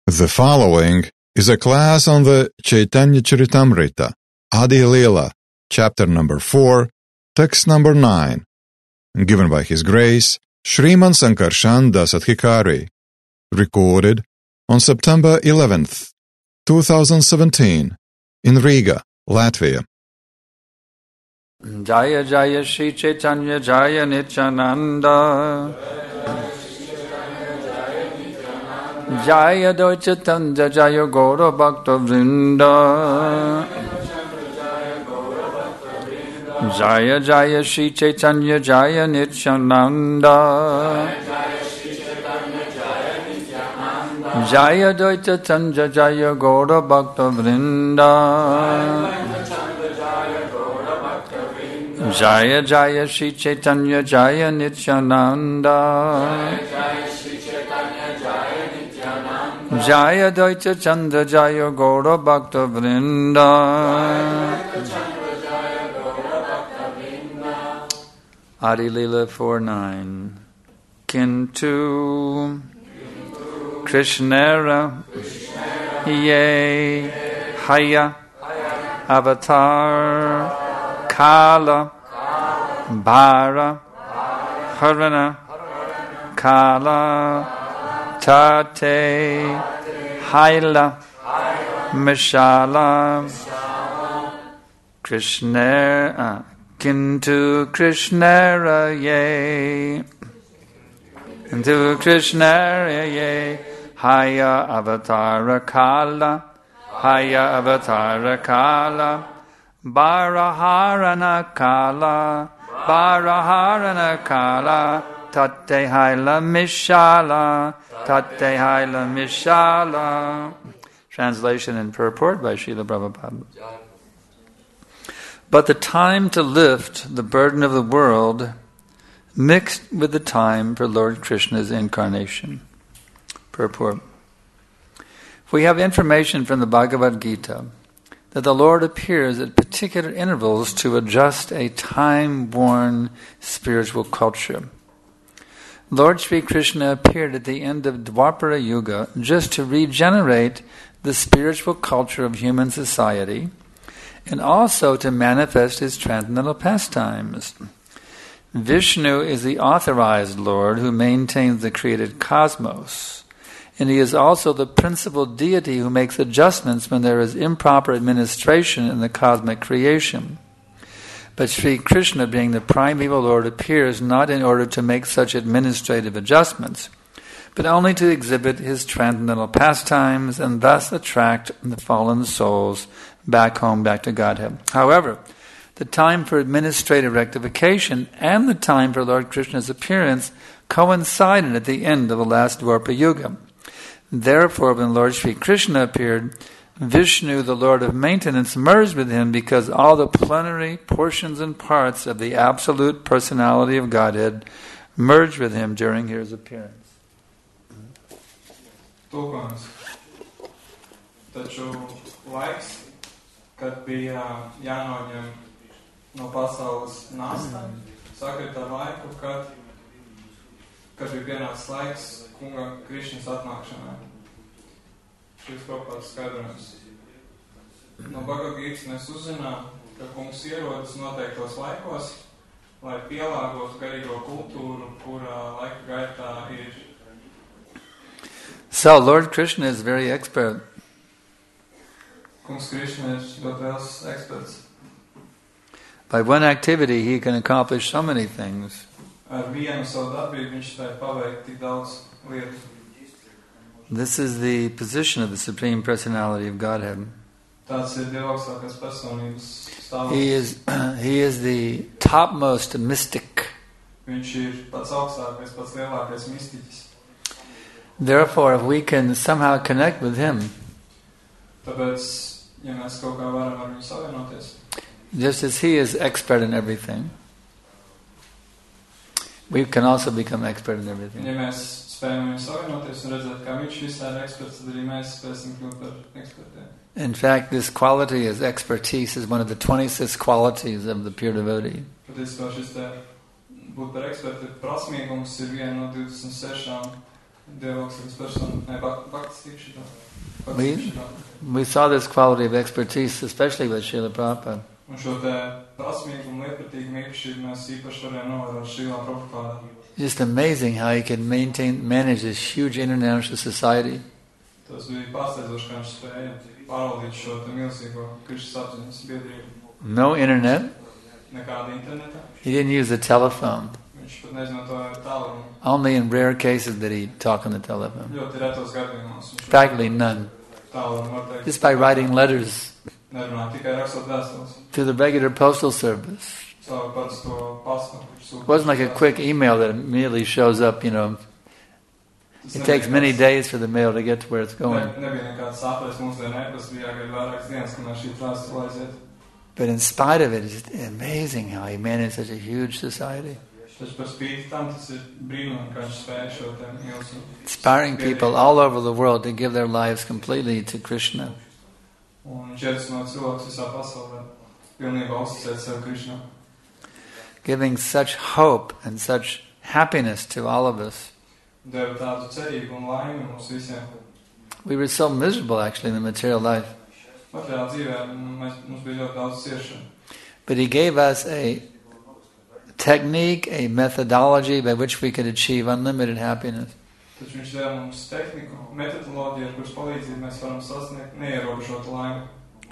The following is a class on the Chaitanya Charitamrita, Adi Leela, chapter number 4, text number 9, given by His Grace, Sriman Sankarshan Dasadhikari, recorded on September 11th, 2017, in Riga, Latvia. Jaya Jaya Shri Chaitanya Jaya Nityananda Jaya Dvaitya Jaya Gaura Bhakta Vrinda Jaya Jaya Shri Chaitanya Jaya Nityananda Jaya Dvaitya Jaya Gaura Bhakta Vrinda Jaya Jaya Shri Chaitanya Jaya Nityananda Jaya Dvaitya Chandra Jaya Gaura Bhakta Vrinda Adi Leela 4:9 Kintu Krishnera Ye Haya Avatar Kala Bhara Harana Kala Tate Haila Mishala Krishna Kintu Krishnara Ye Kintu Krishnara Ye Haya Avatara Kala Haya Avatara Kala Baraharana Kala Baraharana Kala Tate Haila Mishala Tate Haila Mishala. Translation and purport by Srila Prabhupada. But the time to lift the burden of the world mixed with the time for Lord Krishna's incarnation. Purport. We have information from the Bhagavad Gita that the Lord appears at particular intervals to adjust a time-worn spiritual culture. Lord Sri Krishna appeared at the end of Dwapara Yuga just to regenerate the spiritual culture of human society and also to manifest His transcendental pastimes. Vishnu is the authorized Lord who maintains the created cosmos, and He is also the principal deity who makes adjustments when there is improper administration in the cosmic creation. But Sri Krishna, being the primeval Lord, appears not in order to make such administrative adjustments, but only to exhibit His transcendental pastimes and thus attract the fallen souls back home, back to Godhead. However, the time for administrative rectification and the time for Lord Krishna's appearance coincided at the end of the last Dwapara Yuga. Therefore, when Lord Sri Krishna appeared, Vishnu, the Lord of maintenance, merged with Him because all the plenary portions and parts of the absolute personality of Godhead merged with Him during His appearance. Tulkojums. Taču laiks, kad bija jānoņem no pasaules nasta, sakrita laiku, kad bija pienācis laiks kunga Krišņas atnākšanai. Šis kopāds skaidrojums. No Bhagavad Gītas mēs uzzinām, ka kungs ierodas noteiktos laikos, lai pielāgotu garīgo kultūru, kurā laika gaitā ir. So, Lord Krishna is very expert. Kungs Krišņa ir ļoti liels eksperts. By one activity, he can accomplish so many things. Ar vienu savu darbību viņš spēja paveikt tik daudz lietu. This is the position of the Supreme Personality of Godhead. Tāds ir Dieva augstākās personības stāvoklis. He is the topmost mystic. Viņš ir pats augstākais, pats lielākais mistiķis. Therefore, if we can somehow connect with Him, tāpēc, ja mēs kaut kā varam ar viņu savienoties, just as He is expert in everything, we can also become expert in everything. Ja mēs spējam viņu savienoties un redzēt, kā viņš visā ir eksperts, tad arī mēs spēsim kļūt par ekspertiem. In fact, this quality as expertise is one of the 26 qualities of the pure devotee. Patiesībā šis te būt par ekspertu prasmīgums ir viena no 26 Dievlauksmes personu, baktas tīkšanā. We saw this quality of expertise, especially with Srila Prabhupada. Un šo te prasmīgumu, lietpratīgumu īpašību mēs īpaši varējām novērot Srīlā Prabhupādā. Just amazing how he can manage this huge international society. Tas bija pārsteidzoši, kā viņš spēja pārvaldīt šo te milzīgo Krišnas apziņas biedrību. No internet. Nekāda interneta. He didn't use the telephone. Viņš pat nezinātoja tālruņu. Only in rare cases did he talk on the telephone. Ļoti retos gadījumos. Practically none. Tālruņu var teikt. Just by writing letters. Nerunā, tikai rakstot vēstules. To the regular postal service. Savu parasto pastu. It wasn't like a quick email that immediately shows up, you know. It takes many days for the mail to get to where it's going. Nebija nekāds sapres mūsdienu e-pasts, bija jāgaida vairākas dienas, kamēr šī vēstule aiziet. But in spite of it, it's just amazing how he managed such a huge society. Taču par spīti tam tas ir brīnumi, kā viņš spēja šo te milzu. Inspiring people all over the world to give their lives completely to Krishna. Un viņš iedvesmo cilvēkus visā pasaulē pilnībā uzticēt sev Krišnā. Giving such hope and such happiness to all of us. Deva tādu cerību un laimi mums visiem. We were so miserable actually in the material life. Materiāla dzīvē mums bija ļoti daudz ciešanu. But he gave us a technique, a methodology by which we could achieve unlimited happiness. Taču viņš deva mums tehniku, metodoloģiju, ar kuras palīdzību mēs varam sasniegt neierobežotu laimi.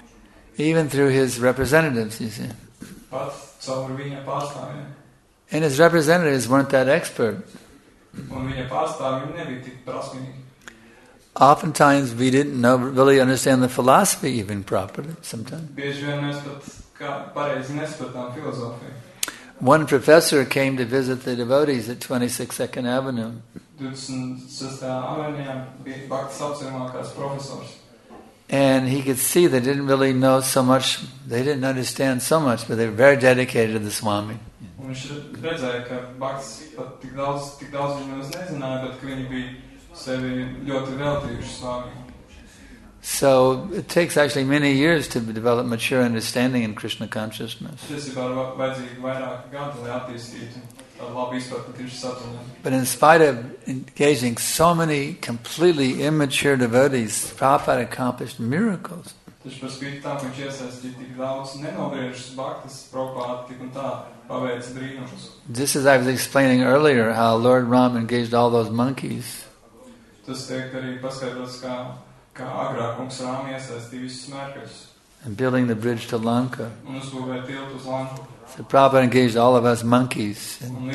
Even through his representatives, you see. Pat caur viņa pārstāvjiem. And his representatives weren't that expert. Un viņa pārstāvji nebija tik prasmīgi. Oftentimes we didn't really understand the philosophy even properly sometimes. Bieži vien mēs pat pareizi nespratām filozofiju. One professor came to visit the devotees at 22nd Avenue. 26. avenijā bija Bhaktas apciemā kāds profesors. And he could see they didn't really know so much, they didn't understand so much, but they were very dedicated to the Swami. Un viņš redzēja, ka Bhaktas pat tik daudz viņi nemaz nezināja, bet ka viņi bija sevi ļoti veltījuši Swami. So it takes actually many years to develop mature understanding in Krishna consciousness. But in spite of engaging so many completely immature devotees, Prabhupada accomplished miracles. Just as I was explaining earlier how Lord Ram engaged all those monkeys. And building the bridge to Lanka. So Prabhupada engaged all of us monkeys and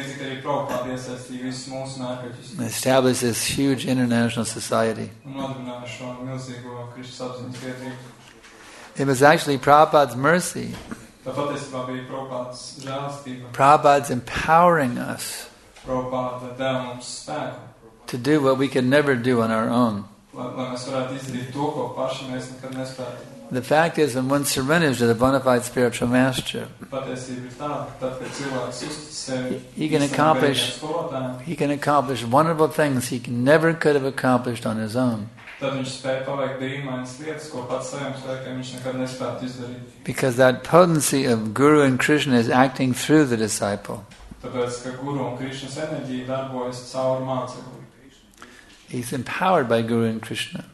established this huge international society. It was actually Prabhupada's mercy. Prabhupada's empowering us to do what we could never do on our own. The fact is, when one surrenders to the bona fide spiritual master, he can accomplish wonderful things he never could have accomplished on his own. Because that potency of Guru and Krishna is acting through the disciple. He's empowered by Guru and Krishna.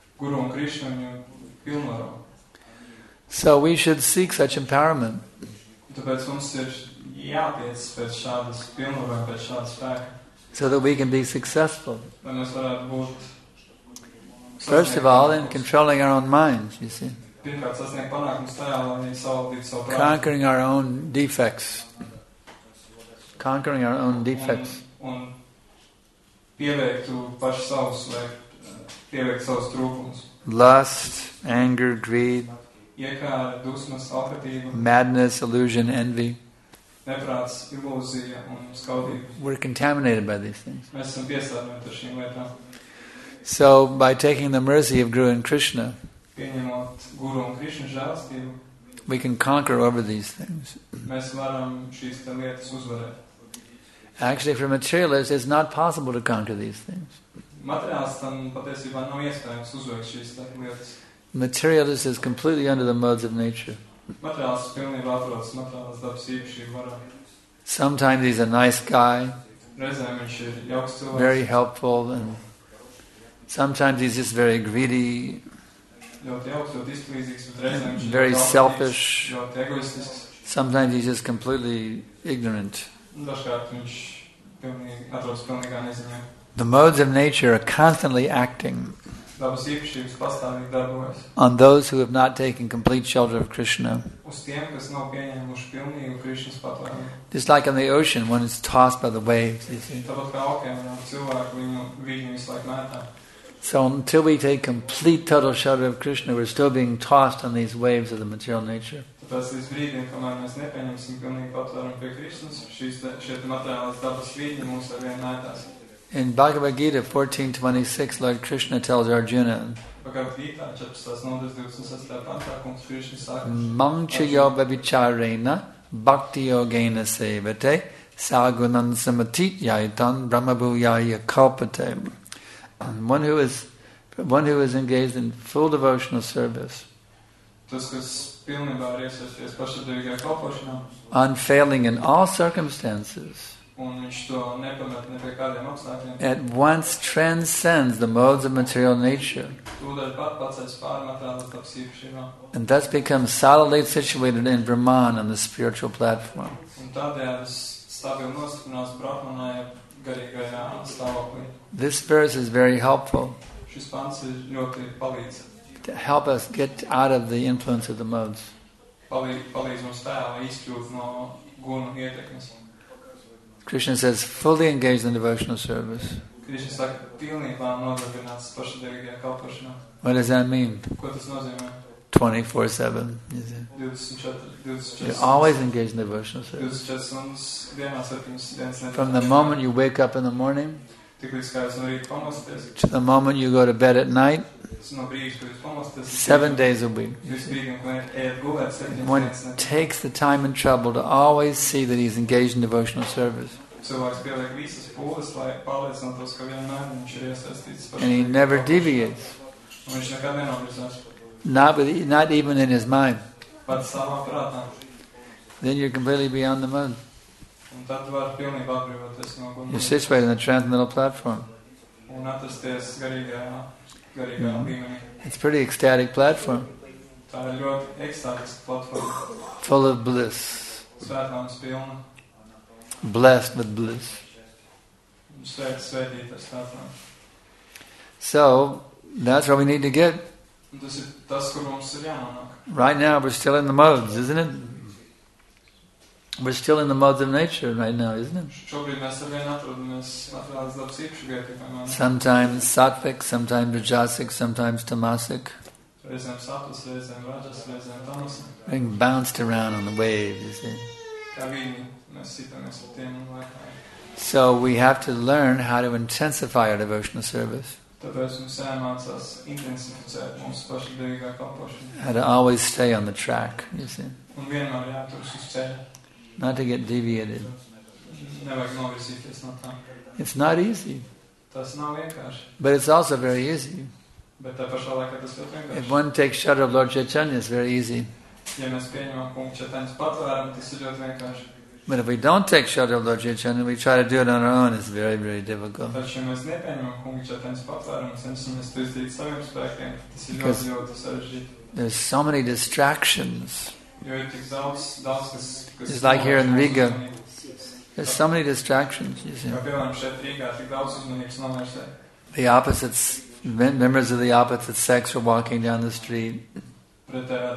So we should seek such empowerment. So that we can be successful. First of all, in controlling our own minds, you see. Conquering our own defects. Conquering our own defects. Lust, anger, greed, madness, illusion, envy. We're contaminated by these things. So by taking the mercy of Guru and Krishna, we can conquer over these things. Actually, for materialists, it's not possible to conquer these things. Materialist is completely under the modes of nature. Sometimes he's a nice guy, very helpful, and Sometimes he's just very greedy, ļoti jauks, ļoti izplīzīgs, bet reizēm viņš ir very ļoti selfish. ļoti egoistisks. Sometimes he's just completely ignorant. Dažkārt viņš atrodas pilnīgā neziņā. The modes of nature are constantly acting Dabas īpašības pastāvīgi darbojas. on those who have not taken complete shelter of Krishna. Uz tiem, kas nav pieņēmuši pilnīgu Krišnas patvērumu. Just like in the ocean, one is tossed by the waves, you see. Tāpat kā okeānā cilvēki viņu visu laiku mētā. So until we take complete total shelter of Krishna, we're still being tossed on these waves of the material nature. Tāpēc līdz brīdim, kamēr mēs nepieņemsim pilnīgi patvērumu pie Krišnas, šie materiālās dabas vīģi mūs ar vienu mētās. In Bhagavad Gita 14:26, Lord Krishna tells Arjuna, Bhagavad Gita 14. nodaļas 26. pantā, kungs Krišna saka, Mamchayo vavicārena bhakti yogena sevate sagunan samatit yaitan brahmabhuyaya kalpate. One who is engaged in full devotional service, tas, kas pilnībā ir iesaisties pašadevīgajā kalpošanā, unfailing in all circumstances, un viņš to nepamet ne pie kādiem apstākļiem, at once transcends the modes of material nature, tūdaļ pat pacēs pāri materiālās dabas īpašībām, and thus becomes solidly situated in Brahman on the spiritual platform. un tādējādi stabili nostiprinās Brahmanā garīgajā stāvoklī. This verse is very helpful Šis pants ir ļoti palīdz. to help us get out of the influence of the modes. Palīdz mums tēlā izkļūt no gunu ietekmes. Krishna says, fully engaged in devotional service. Krišna saka, pilnībā nodarbināts pašadevīgajā kalpošanā. What does that mean? Ko tas nozīmē? 24/7. You see. 24 You're always engaged in devotional service. stundas dienā, 7 dienas nedēļā. From the moment you wake up in the morning Tik līdz kā jūs no rīta pamosties, to the moment you go to bed at night, tas no brīža, kad jūs pamosties, 7 days a week. jūs brīdim, kad ejat gulēt 7 One dienas nedēļā. takes the time and trouble to always see that he's engaged in devotional service. Cilvēks pieliek visas pūles, lai pārliecinātos, ka vienmēr viņš ir iesaistīts And he never deviates. Un viņš nekad nenovirzās. Not even in his mind. Pats savā prātā. Then you're completely beyond the mode. Un tad tu vari pilnībā atbrīvoties no You're gunu. situated on the transcendental platform. Un atrasties garīgajā līmenī. It's a pretty ecstatic platform, Tā ir ļoti ekstātiska platforma. full of bliss, Svētlāms pilna. blessed with bliss. Svētīt ar svētlām. So, that's where we need to get. Un tas ir tas, kur mums ir jānonāk. Right now, we're still in the modes, isn't it? We're still in the modes of nature right now, isn't it? Šobrīd mēs ar vienu atrodamies materiālas dabas īpašību ietekmē. Sometimes sattvic, sometimes rajasic, sometimes tamasic, Reizēm satus, reizēm rajas, reizēm tamas. being bounced around on the waves, you see. Kā viņi mēs sitamies ar tiem un laikā. So we have to learn how to intensify our devotional service, Tāpēc mums jāmācās intensificēt mūsu pašadevīgā kalpošanu. how to always stay on the track, you see. Un vienmēr jāturas uz ceļa. Not to get deviated. Nevajag novirzīties no tā. It's not easy, Tas nav vienkārši. but it's also very easy. Bet tā pašā laikā tas ļoti If vienkārši. one takes shelter of Lord Chaitanya, it's very easy. Ja mēs pieņemam kungu Četaņas patvērumu, tas ir ļoti vienkārši. But if we don't take shelter of Lord Chaitanya, we try to do it on our own, it's very, very difficult. Taču, ja mēs nepieņemam kungu Četaņas patvērumu, cenšamies to izdarīt saviem spēkiem, tas ir Because- ļoti, ļoti sarežģīti. There's so many distractions. Jo ir tik daudz kas It's like here in novērš mūsu Riga. uzmanību. There's so many distractions, you see. Kā piemēram šeit Rīgā tik daudz uzmanības novēršē. The opposites, members of the opposite sex are walking down the street. Pretējā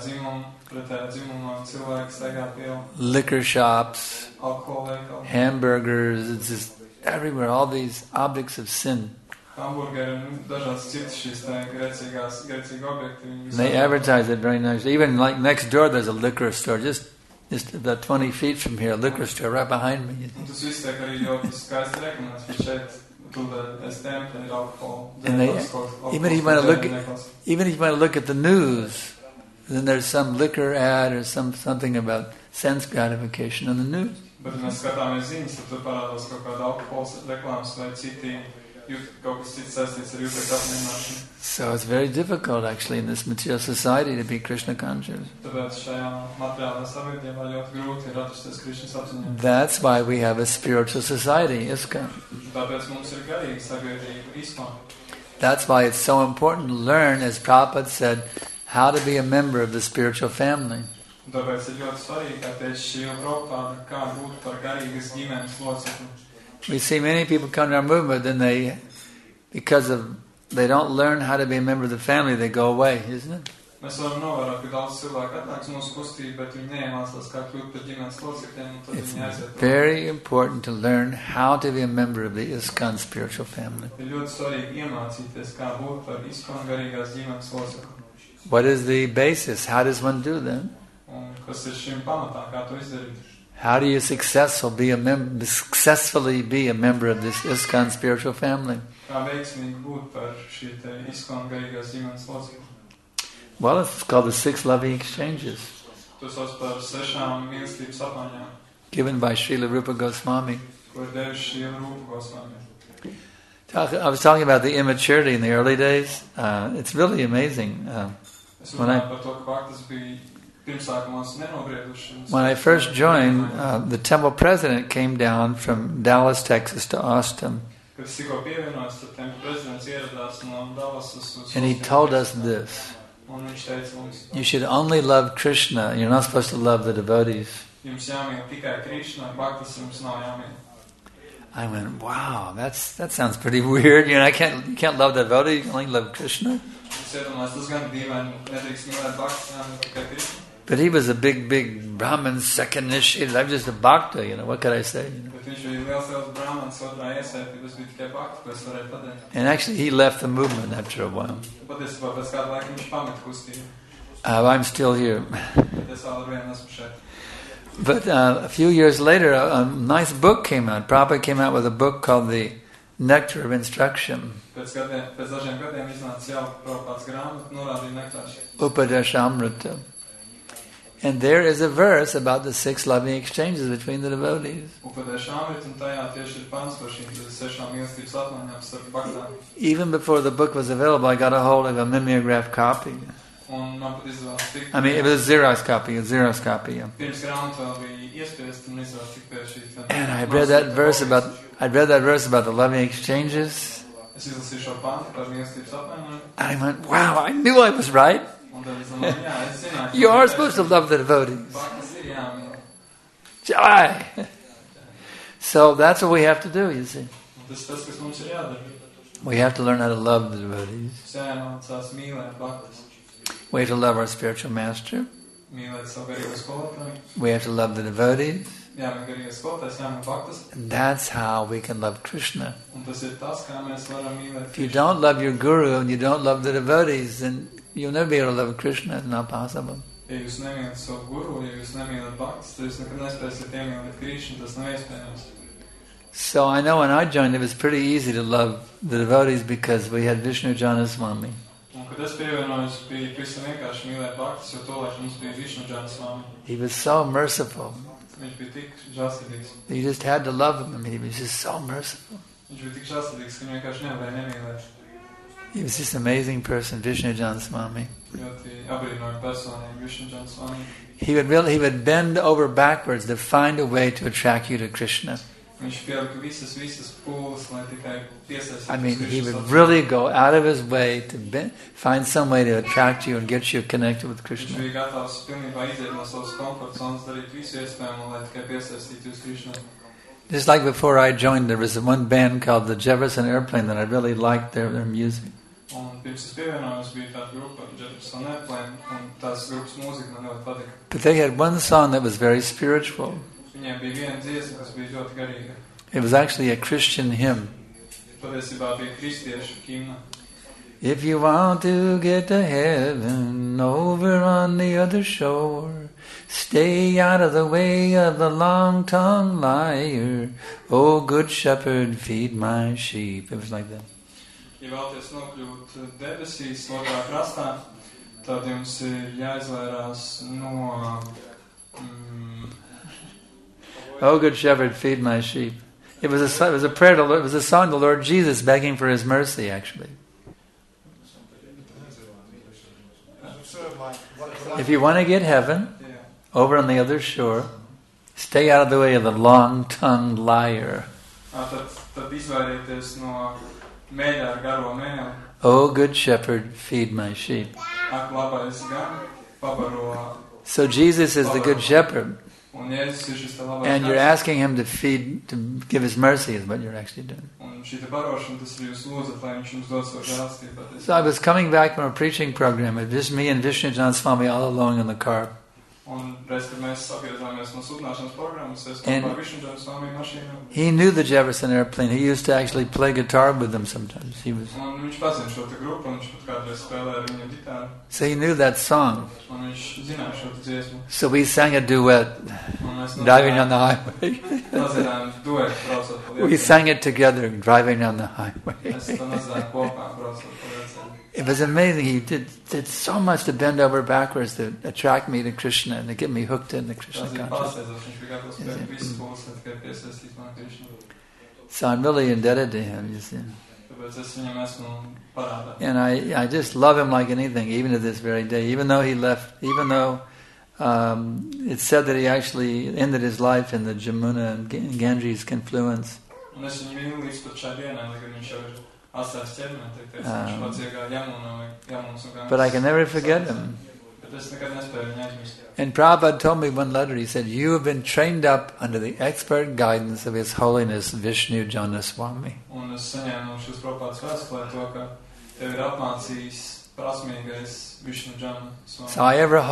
dzimumā cilvēki staigā pie Liquor shops, alkohola veikalu, hamburgers, it's just everywhere, all these objects of sin. hamburgeri un dažādas citas šīs tā grēcīgi objekti. Viņi And they advertise it very nicely. Even like next door there's a liquor store, just about 20 feet from here, a liquor store right behind me. Un tas viss tiek arī ļoti skaisti reklamēts, bet šeit tūlīt es templi ir alkohola. And they- even if you want to look Even if you want to look at the news, then there's some liquor ad or something about sense gratification on the news. Bet, ja mēs skatāmies ziņas, tad tur parādās kaut kāda alkohola reklāmas vai kaut kas cits saistīts ar jūtekļu apmierināšanu. So it's very difficult actually in this material society to be Krishna conscious. Tāpēc šajā materiālā sabiedrībā ļoti grūti ir atrasties Krišnas apziņā. That's why we have a spiritual society, ISKCON. Tāpēc mums ir garīga sabiedrība ISKCON. That's why it's so important to learn, as Prabhupada said, how to be a member of the spiritual family. Tāpēc ir ļoti svarīgi, kā teica Šrila Prabhupāda, kā būt par garīgas ģimenes locekli. We see many people come to our movement, and they don't learn how to be a member of the family, they go away, isn't it? Mēs varam novērot, ka daudz cilvēku atnāks mūsu kustību, bet viņi neiemācās, kā kļūt par ģimenes locekļiem, un tad viņi aiziet. It's very important to learn how to be a member of the ISKCON spiritual family. Ir ļoti svarīgi iemācīties, kā būt par ISKCON garīgās ģimenes locekli. What is the basis? How does one do that? Un kas ir šim pamatā, kā to izdarīt? How do you successfully be a member of this ISKCON spiritual family? Kā veiksmīgi būt par šī te ISKCON garīgās ģimenes locekli? Well, it's called the 6 loving exchanges. To sauc par 6 mīlestības apmaiņām, Given by Srila Rupa Goswami. ko ir devuši Šrila Rupa Goswami. I was talking about the immaturity in the early days. It's really amazing. Es runāju par to, ka bhaktas bija pirmsākumos nenobrieduši. When I first joined, the temple president came down from Dallas, Texas to Austin. Kad es tikko pievienojos, tad tempļa prezidents ieradās no Dallasas uz And he told us this. Un viņš teica mums, You should only love Krishna. You're not supposed to love the devotees. jums jāmīl tikai Krišna, bhaktas jums nav jāmīl. I went, wow, that sounds pretty weird. You can't love the devotee, you can only love Krishna. Es iedomājos, tas gan dīvaini, nedrīkst mīlēt bhaktas, jāmīl tikai Krišna. But he was a big Brahmin, second initiated. I'm just a bhakta, what could I say? Bet viņš bija liels brahmans, otrā iesaistības bija tikai bhakta, ko es varēju pateikt. And actually he left the movement after a while. Patiesībā pēc kāda laika viņš pameta kustību. I'm still here. Bet es vēl ar vienu esmu šeit. But a few years later, a nice book came out. Prabhupada came out with a book called The Nectar of Instruction. Pēc dažiem gadiem iznāca jauka Prabhupādas grāmata, norādīja nektārs. Upadeshamrita. And there is a verse about the 6 loving exchanges between the devotees. Upadeshamrita, un tajā tieši ir pants par šīm 6 mīlestības apmaiņām starp bhaktām. Even before the book was available, I got a hold of a mimeograph copy. Un man pat izdevās tikt. I mean, it was a Xerox copy. Yeah. Pirms grāmata vēl bija iespiesta un izdevās tikt pie šī. And I read that verse about the loving exchanges. Es izlasīju šo pantu par mīlestības apmaiņām. I went, wow, I knew I was right. Un tad es domāju, jā, es zināju. You are supposed to love the devotees. Bhaktas ir jāmīl. Jai! So that's what we have to do, you see. Un tas, kas mums ir jādara. We have to learn how to love the devotees. Mums jāmācās mīlēt bhaktas. We have to love our spiritual master. Mīlēt savu garīgo skolotāju. We have to love the devotees. Jāmīl garīgais skolotājs, jāmīl bhaktas. And that's how we can love Krishna. Un tas ir tas, kā mēs varam mīlēt. If you don't love your guru and you don't love the devotees, then you'll never be able to love Krishna. It's not possible. Ja jūs nemīlat savu guru, ja jūs nemīlat bhaktas, tad jūs nekad nespēsiet iemīlēt Krišnu, tas nav iespējams. So I know when I joined, it was pretty easy to love the devotees because we had Vishnu Janaswami. Un, kad es pievienojos, bija pavisam vienkārši mīlēt bhaktas, jo tolaik mums bija Vishnu Janaswami. He was so merciful. Viņš bija tik žēlsirdīgs. You just had to love him. I mean, he was just so merciful. Viņš bija tik žēlsirdīgs, ka viņu vienkārši nevarēja nemīlēt. He was just an amazing person, Vishnu Janaswami. Ļoti abrīnojama personība, Vishnu Janaswami. He would bend over backwards to find a way to attract you to Krishna. Viņš pielika visas pūles, lai tikai piesaistītu. I mean, he would really go out of his way to find some way to attract you and get you connected with Viņš Krishna. bija gatavs pilnībā iziet no savas komforta zonas, darīt visu iespējamo, lai tikai piesaistītu uz Krishnu. Just like before I joined, there was one band called the Jefferson Airplane that I really liked their music. Un pirms es pievienojos, bija tāda grupa Jefferson Airplane, un tās grupas mūzika man ļoti patika. But they had one song that was very spiritual. Viņiem bija viena dziesma, kas bija ļoti garīga. It was actually a Christian hymn. Patiesībā bija kristiešu himna. If you want to get to heaven over on the other shore, stay out of the way of the long-tongued liar. Oh, good shepherd, feed my sheep. It was like that. Ja vēlaties nokļūt debesīs otrā krastā, tad jums ir jāizvairās no... Oh, good shepherd, feed my sheep. It was a prayer to, it was a song to Lord Jesus begging for his mercy, actually. If you want to get heaven, over on the other shore, stay out of the way of the long-tongued liar. Tad izvairieties no mēļa ar garo mēli, O good shepherd, feed my sheep. Ak labais gan, pabaro. So Jesus is the good shepherd. Un Jēzus ir šis te labais And you're gan. asking him to feed, to give his mercy is what you're actually doing. Un šī te barošana, tas ir jūs lūdzat, lai viņš jums dod savu žēlstību patiesībā. So I was coming back from a preaching program. It was just me and Vishnujan Swami all alone in the car. Un reiz, kad mēs atgriezāmies no sludināšanas programmas, es And- kopā ar Vishnujan Swami mašīnu. He knew the Jefferson Airplane. He used to actually play guitar with them sometimes. Un viņš pazina šo te grupu, un viņš pat kādreiz spēlē ar viņu ģitāru. So he knew that song. Un viņš zināja šo te dziesmu. So we sang a duet, Un mēs driving on the highway. nozinājām duetu, braucot pa We lietām. sang it together, driving on the highway. Mēs to nozinājām kopā, braucot pa lietām. It was amazing. He did so much to bend over backwards to attract me to Krishna and to get me hooked into Krishna Tas ir consciousness. pārsteidzoši, viņš bija gatavs pēc visas pūles, ne tikai piesaistīt man Krišnu. So I'm really indebted to him, you see. Tāpēc es viņam esmu parādā. And I just love him like anything, even to this very day. Even though he left, even though it's said that he actually ended his life in the Jamuna and Ganges confluence. Un es viņu mīlu līdz pat šai dienai, lai gan viņš jau ir atstājis ķermeni, viņš pats iegāja Jamuna vai Jamunas un Ganges. But I can never forget him. Bet es nekad nespēju viņu aizmirst. And Prabhupada told me one letter, he said, you have been trained up under the expert guidance of His Holiness Vishnu Janaswami. Un es saņēmu šos Prabhupādas vēstulē to, ka tev ir apmācījis prasmīgais Vishnu Janaswami. So I forever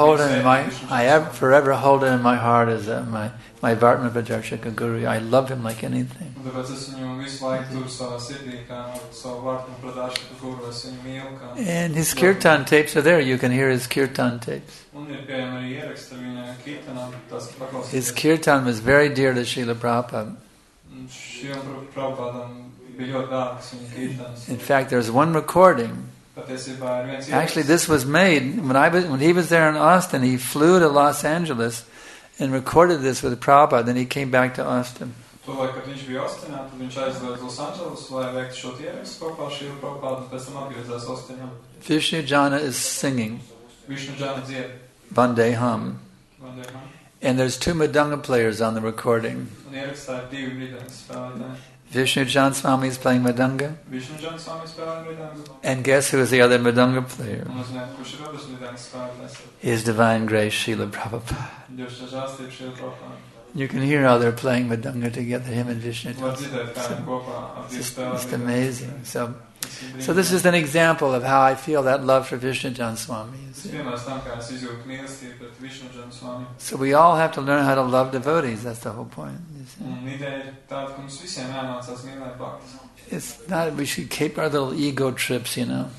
hold it in my heart as my Vartma Pradarshaka Guru. I love him like anything. Un tāpēc es viņu visu laiku turu savā sirdī, kā savu Vartma Pradarshaka Guru, es viņu mīlu, kā... And his kirtan tapes are there. You can hear his kirtan tapes. Un ir pieejami arī ieraksti ar viņa kirtanām, tās paklausīties. His kirtan was very dear to Srila Prabhupada. Un šiem Prabhupādam bija ļoti dārgs viņa kirtans. In fact, there's one recording. Patiesībā ir viens Actually, this was made when he was there in Austin. He flew to Los Angeles and recorded this with Prabhupada. Then he came back to Austin. Tolaik, kad viņš bija Austinā, tad viņš aizgāja uz Los Angeles, lai veiktu šo ierakstu kopā ar Šīlu Prabhupādu, un pēc tam atgriezās Austinā. Vishnu Jana is singing Vishnu Jana dzied. Vandeham. Vandeham. And there's two Madanga players on the recording. Un ierakstā ir divi brīdēni spēlētāji. Vishnu Jan Swami is playing Madanga. Vishnu Jana Swami spēlē brīdēni. And guess who is the other Madanga player? Un uzzināt, kurš ir otrs brīdēni spēlētājs. His Divine Grace, Srila Prabhupada. Dievs žēlstība Šīlu Prabhupādu. You can hear how they're playing Madanga together, him and Vishnu. Var dzirdēt, kā viņi kopā ap divu It's spēlē just brīdēni. amazing. So this is an example of how I feel that love for Vishnu Jan Swami. You Tas see. piemērs tam, kā es izjūtu mīlestību pret Vishnu Jana Swami. So we all have to learn how to love devotees. That's the whole point. You see. Un ideja ir tāda, ka mums visiem jāmācās mīlēt bhaktas. It's not, we should keep our little ego trips, you know.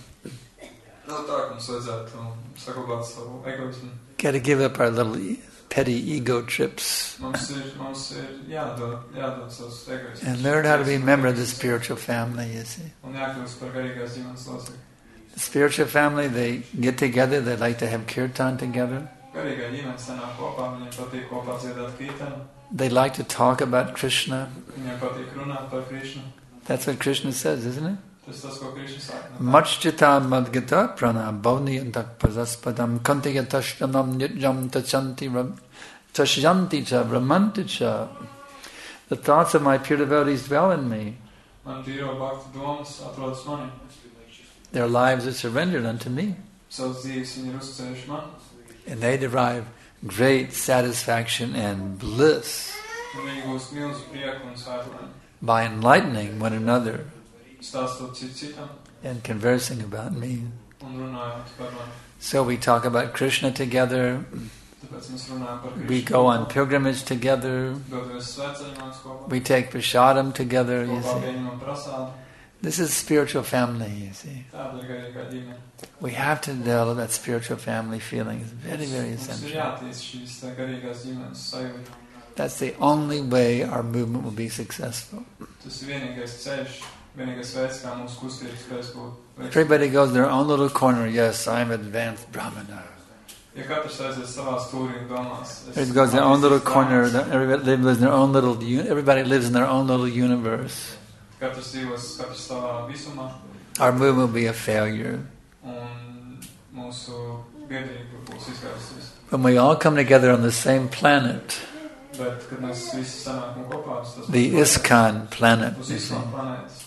Nav tā, ka mums vajadzētu saglabāt savu egoismu. Got to give up our little petty ego trips Mums ir jādod savus egoismus. and learn how to be a member of the spiritual family, you see. Un jākļūst par garīgās ģimenes locekli. The spiritual family, they get together, they like to have kirtan together. Garīgā ģimene sanāk kopā, viņiem patīk kopā dziedāt kirtanu, They like to talk about Krishna. viņiem patīk runāt par Krišnu. That's what Krishna says, isn't it? Tas tas, ko Krišna saka. Machchita madgata prana bhavniyantak prasaspadam kantiyatashanam nitjam tashyanti cha brahmanti cha. The thoughts of my pure devotees dwell in me. Man tīro bhakti domas atrodas manī. Their lives are surrendered unto me. Savas dzīves viņi ir uzticējuši man. And they derive great satisfaction and bliss Un viņi gūst milzu prieku un svētlaimi. by enlightening one another Stāstot citam and conversing about me. un runājot par mani. So we talk about Krishna together. Tāpēc mēs runājam par Krišnu. We go on pilgrimage together. Dodamies svētceļojumos kopā. We take prasadam together, you Kopā see. pieņemam prasādu. This is spiritual family, you see. Tāda ir garīgā ģimene. We have to develop that spiritual family feeling. It's very, very Mums ir essential. jātīst šīs tā garīgās ģimenes sajūta. That's the only way our movement will be successful. Tas ir vienīgais ceļš, vienīgais veids, kā mūsu kustība spēs būt. Everybody goes their own little corner. Yes, I'm advanced Brahmana. Ja katrs aizies savā stūrī un domās. Everybody goes their own little corner. Everybody lives in their own little. Everybody lives in their own little universe. Katrs dzīvos, katrs savā visumā. Our movement will be a failure. Un mūsu biedrība būs izgājusies. When we all come together on the same planet, Bet, kad mēs visi sanākam kopā, tas the ISKCON planet, uz you see, visām planētas.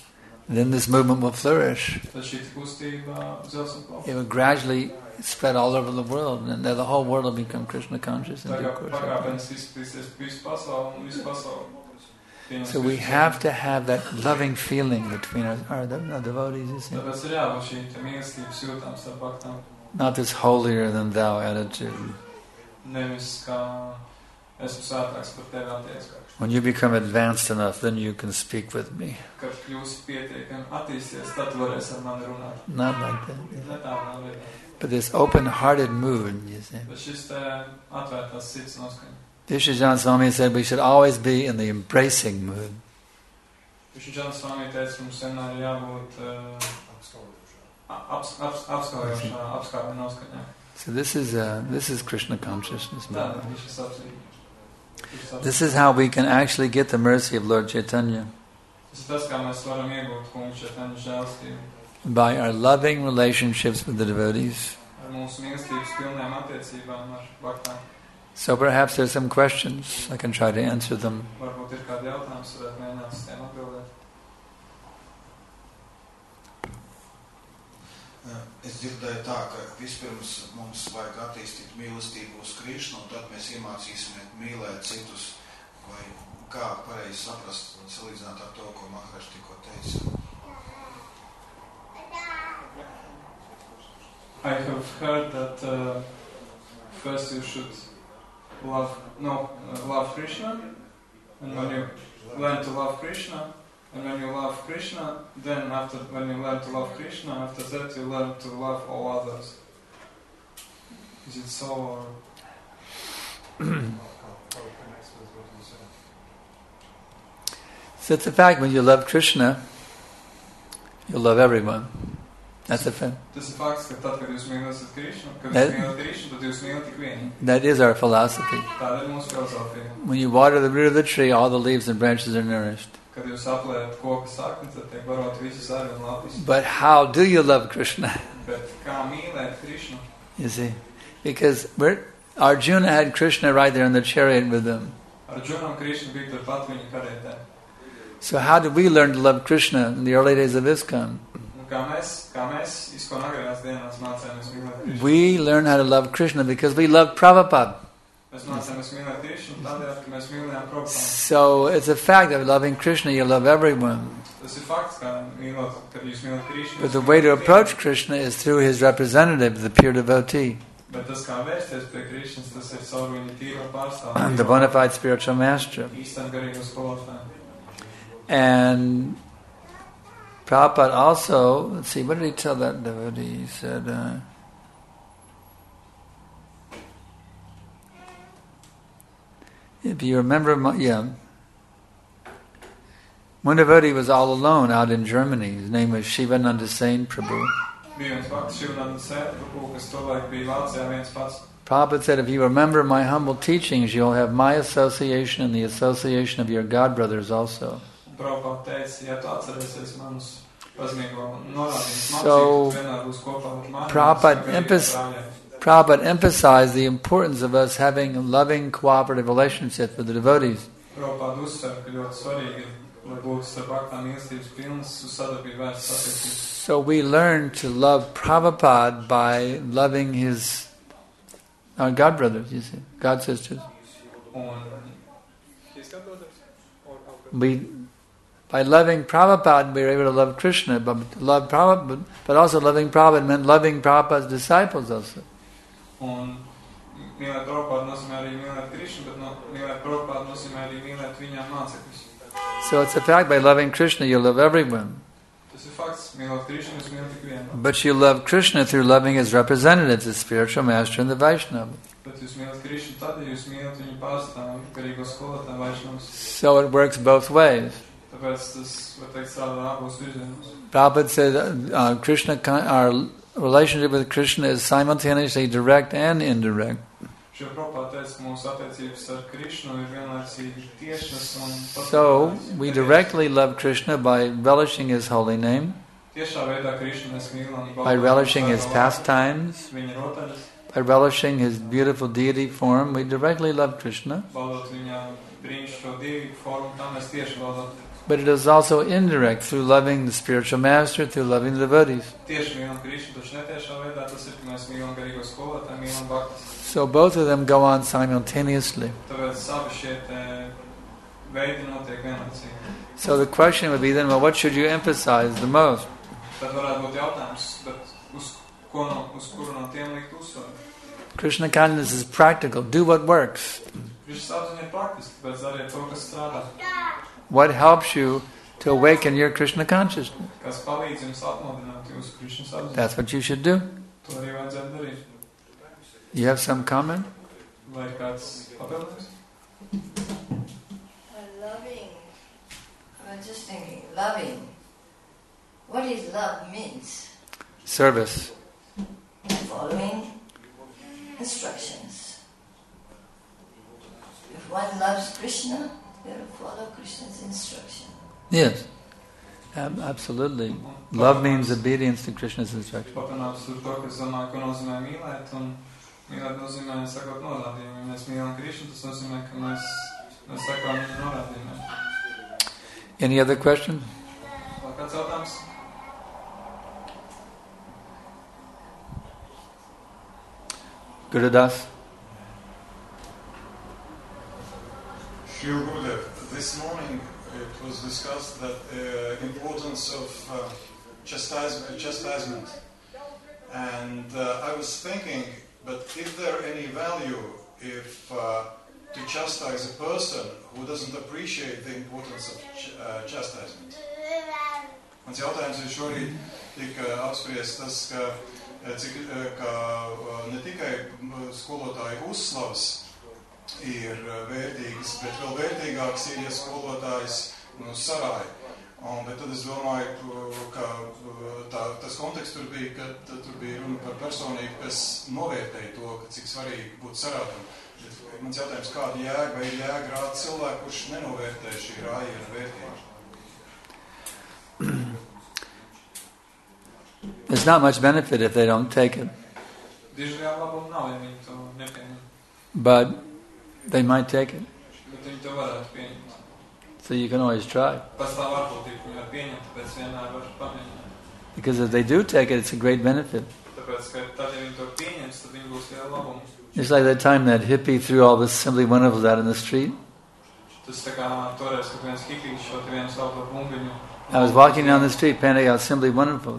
then this movement will flourish. tad šī kustība zels un plauks. It will gradually spread all over the world, and then the whole world will become Krishna conscious in due Tagad course. pakāpeniski izplatīsies visu pasauli un visu pasauli. pieņems So we Krishnu. have to have that loving feeling between our devotees, you see. Tāpēc ir jābūt šī te mīlestības jūtām starp baktām. Not this holier than thou attitude. Nevis kā esmu svētāks par tevi attieksmi. When you become advanced enough, then you can speak with me. Kad kļūsi pietiekami attīsties, tad varēs ar mani runāt. Not like that. Ne tādā veidā. But this open-hearted mood, you see. Bet šis te atvērtās sirds noskaņa. Vishujan Swami said we should always be in the embracing mood. Vishujan Swami teica, mums vienmēr ir jābūt apskaujošā noskaņā. So this is Krishna consciousness. Tā, viņš ir apziņā. This is how we can actually get the mercy of Lord Chaitanya. Tas ir tas, kā mēs varam iegūt kungu Chaitanya žēlstību. By our loving relationships with the devotees. Ar mūsu mīlestības pilnām attiecībām ar baktām. So perhaps there's some questions. I can try to answer them. Varbūt ir kādi jautājums, varētu mēģināt uz tiem atbildēt. Es dzirdēju tā, ka vispirms mums vajag attīstīt mīlestību uz Krišnu, un tad mēs iemācīsimies mīlēt citus, vai kā pareizi saprast un salīdzināt ar to, ko Maharaj tikko teica. I have heard that first you should love Krishna, and when you learn to love Krishna, and when you love Krishna, then when you learn to love Krishna, after that you learn to love all others. Is it so, or? So it's a fact, when you love Krishna, you'll love everyone. That's a fact. Tas ir fakts, ka tad, kad jūs mīlat Krishnu, tad jūs mīlat tik vienu. That is our philosophy. Tāda ir mūsu filozofija. When you water the root of the tree, all the leaves and branches are nourished. Kad jūs apliet koku sakni, tad tiek barot visas arī un lapis. But how do you love Krishna? Bet kā mīlēt Krishnu? You see, because Arjuna had Krishna right there in the chariot with him. Arjunam Krishna bija turpat viņa karietē. So how did we learn to love Krishna in the early days of ISKCON? Kā mēs ISKCON agrējās dienās mācījāmies mīlēt Krishnu? We learn how to love Krishna because we love Prabhupada. Mēs mācījāmies mīlēt Krishnu tādēļ, ka mēs mīlējām Prabhupada. So it's a fact that loving Krishna, you love everyone. Tas ir fakts, ka mīlot, kad jūs mīlat Krishnu. But the way to approach Krishna is through his representative, the pure devotee. Bet tas, kā vērsties pie Krishnas, tas ir caur viņa tīro pārstāvu. The bona fide spiritual master. Īstam garīgo skolotāju. And Prabhupada also, let's see, what did he tell that devotee? He said, if you remember, one devotee was all alone out in Germany. His name was Shivananda Sen Prabhu. Prabhupada said, if you remember my humble teachings, you'll have my association and the association of your god brothers also. So Prabhupada emphasized the importance of us having a loving, cooperative relationship with the devotees. So we learn to love Prabhupada by loving our god brothers, you see, god sisters. By loving Prabhupada, we are able to love Krishna, but to love Prabhupada, but also loving Prabhupada meant loving Prabhupada's disciples also. So it's a fact, by loving Krishna, you love everyone. But you love Krishna through loving his representatives, the spiritual master and the Vaishnava. So it works both ways. Prabhupada said our relationship with Krishna is simultaneously direct and indirect. So we directly love Krishna by relishing his holy name, by relishing his pastimes, by relishing his beautiful deity form. We directly love Krishna. But it is also indirect through loving the spiritual master, through loving the devotees. Tieši mīlam Krišnu, taču netiešā veidā tas ir, ka mēs mīlam garīgo skolotāju, mīlam bhaktis. So both of them go on simultaneously. Tāpēc abi šie veidi notiek vienlaicīgi. So the question would be then, well, what should you emphasize the most? Tad varētu būt jautājums, bet uz kuru no tiem likt uzsvaru? Krishna consciousness is practical. Do what works. Krišnas apziņa ir praktiski, tāpēc dariet to, kas strādā. What helps you to awaken your Krishna consciousness? Kas palīdz jums atmodināt jūsu Krišnas apziņu? That's what you should do. To arī vajadzētu darīt. You have some comment? Vai ir kāds papildinājums? Loving. I was just thinking, loving. What is love means? Service. Following instructions. If one loves Krishna, they will follow Krishna's instruction. Yes. Absolutely. Love means obedience to Krishna's instruction. Papildinājums tur to, kas domāju, ko nozīmē mīlēt, un mīlēt nozīmē sakot norādījumiem. Ja mēs mīlam Krishnu, tas nozīmē, ka mēs sakām viņa norādījumiem. Any other question? Vēl kāds jautājums? Gurudas? Shri Gurudev, this morning it was discussed that importance of chastisement. And I was thinking, but is there any value if to chastise a person who doesn't appreciate the importance of chastisement? Mans jautājums ir šorīt tika apspriests tas, ka ne tikai skolotāju uzslavas ir vērtīgas, bet vēl vērtīgāks ir, ja skolotājs sarāja. Bet tad es domāju, ka tas konteksts tur bija, ka tur bija runa par personību, kas novērtēja to, ka cik svarīgi būt sarātam. Mans jautājums, kāda jēga vai jēga rāda cilvēku, kurš nenovērtē šī rājiena vērtību? There's not much benefit if they don't take it. But they might take it. So you can always try. Because if they do take it, it's a great benefit. It's like that time that hippie threw all the Simply Wonderfuls out in the street. I was walking down the street handing out Simply Wonderfuls.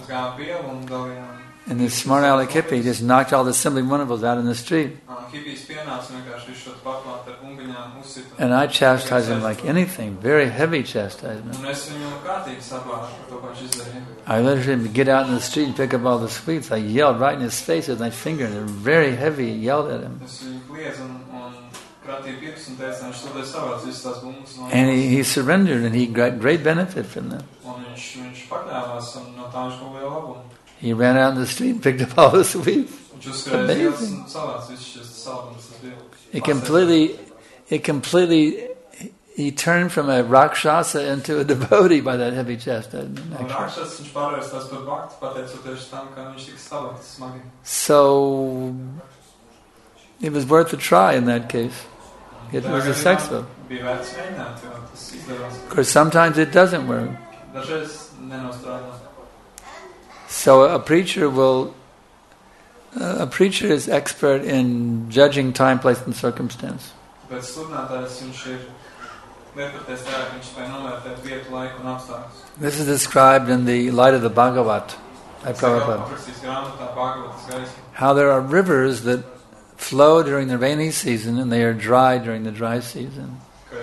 And this smart aleck hippie just knocked all the Simply Wonderfuls out in the street. And I chastised him like anything, very heavy chastisement. I let him get out in the street and pick up all the sweets. I yelled right in his face with my finger, and very heavy, yelled at him. And he surrendered, and he got great benefit from that. He ran out in the street and picked up all the sweets. Amazing. He turned from a Rakshasa into a devotee by that heavy chastisement. So it was worth a try in that case. It was successful. Of course, sometimes it doesn't work. So a preacher is expert in judging time, place, and circumstance. This is described in the Light of the Bhagavat by Prabhupada. How there are rivers that flow during the rainy season and they are dry during the dry season.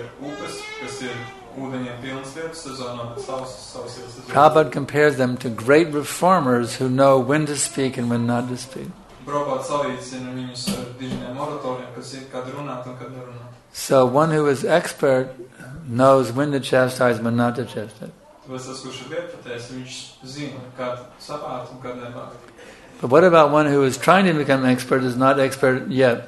Prabhupada compares them to great reformers who know when to speak and when not to speak. So one who is expert knows when to chastise and when not to chastise. But what about one who is trying to become expert, is not expert yet?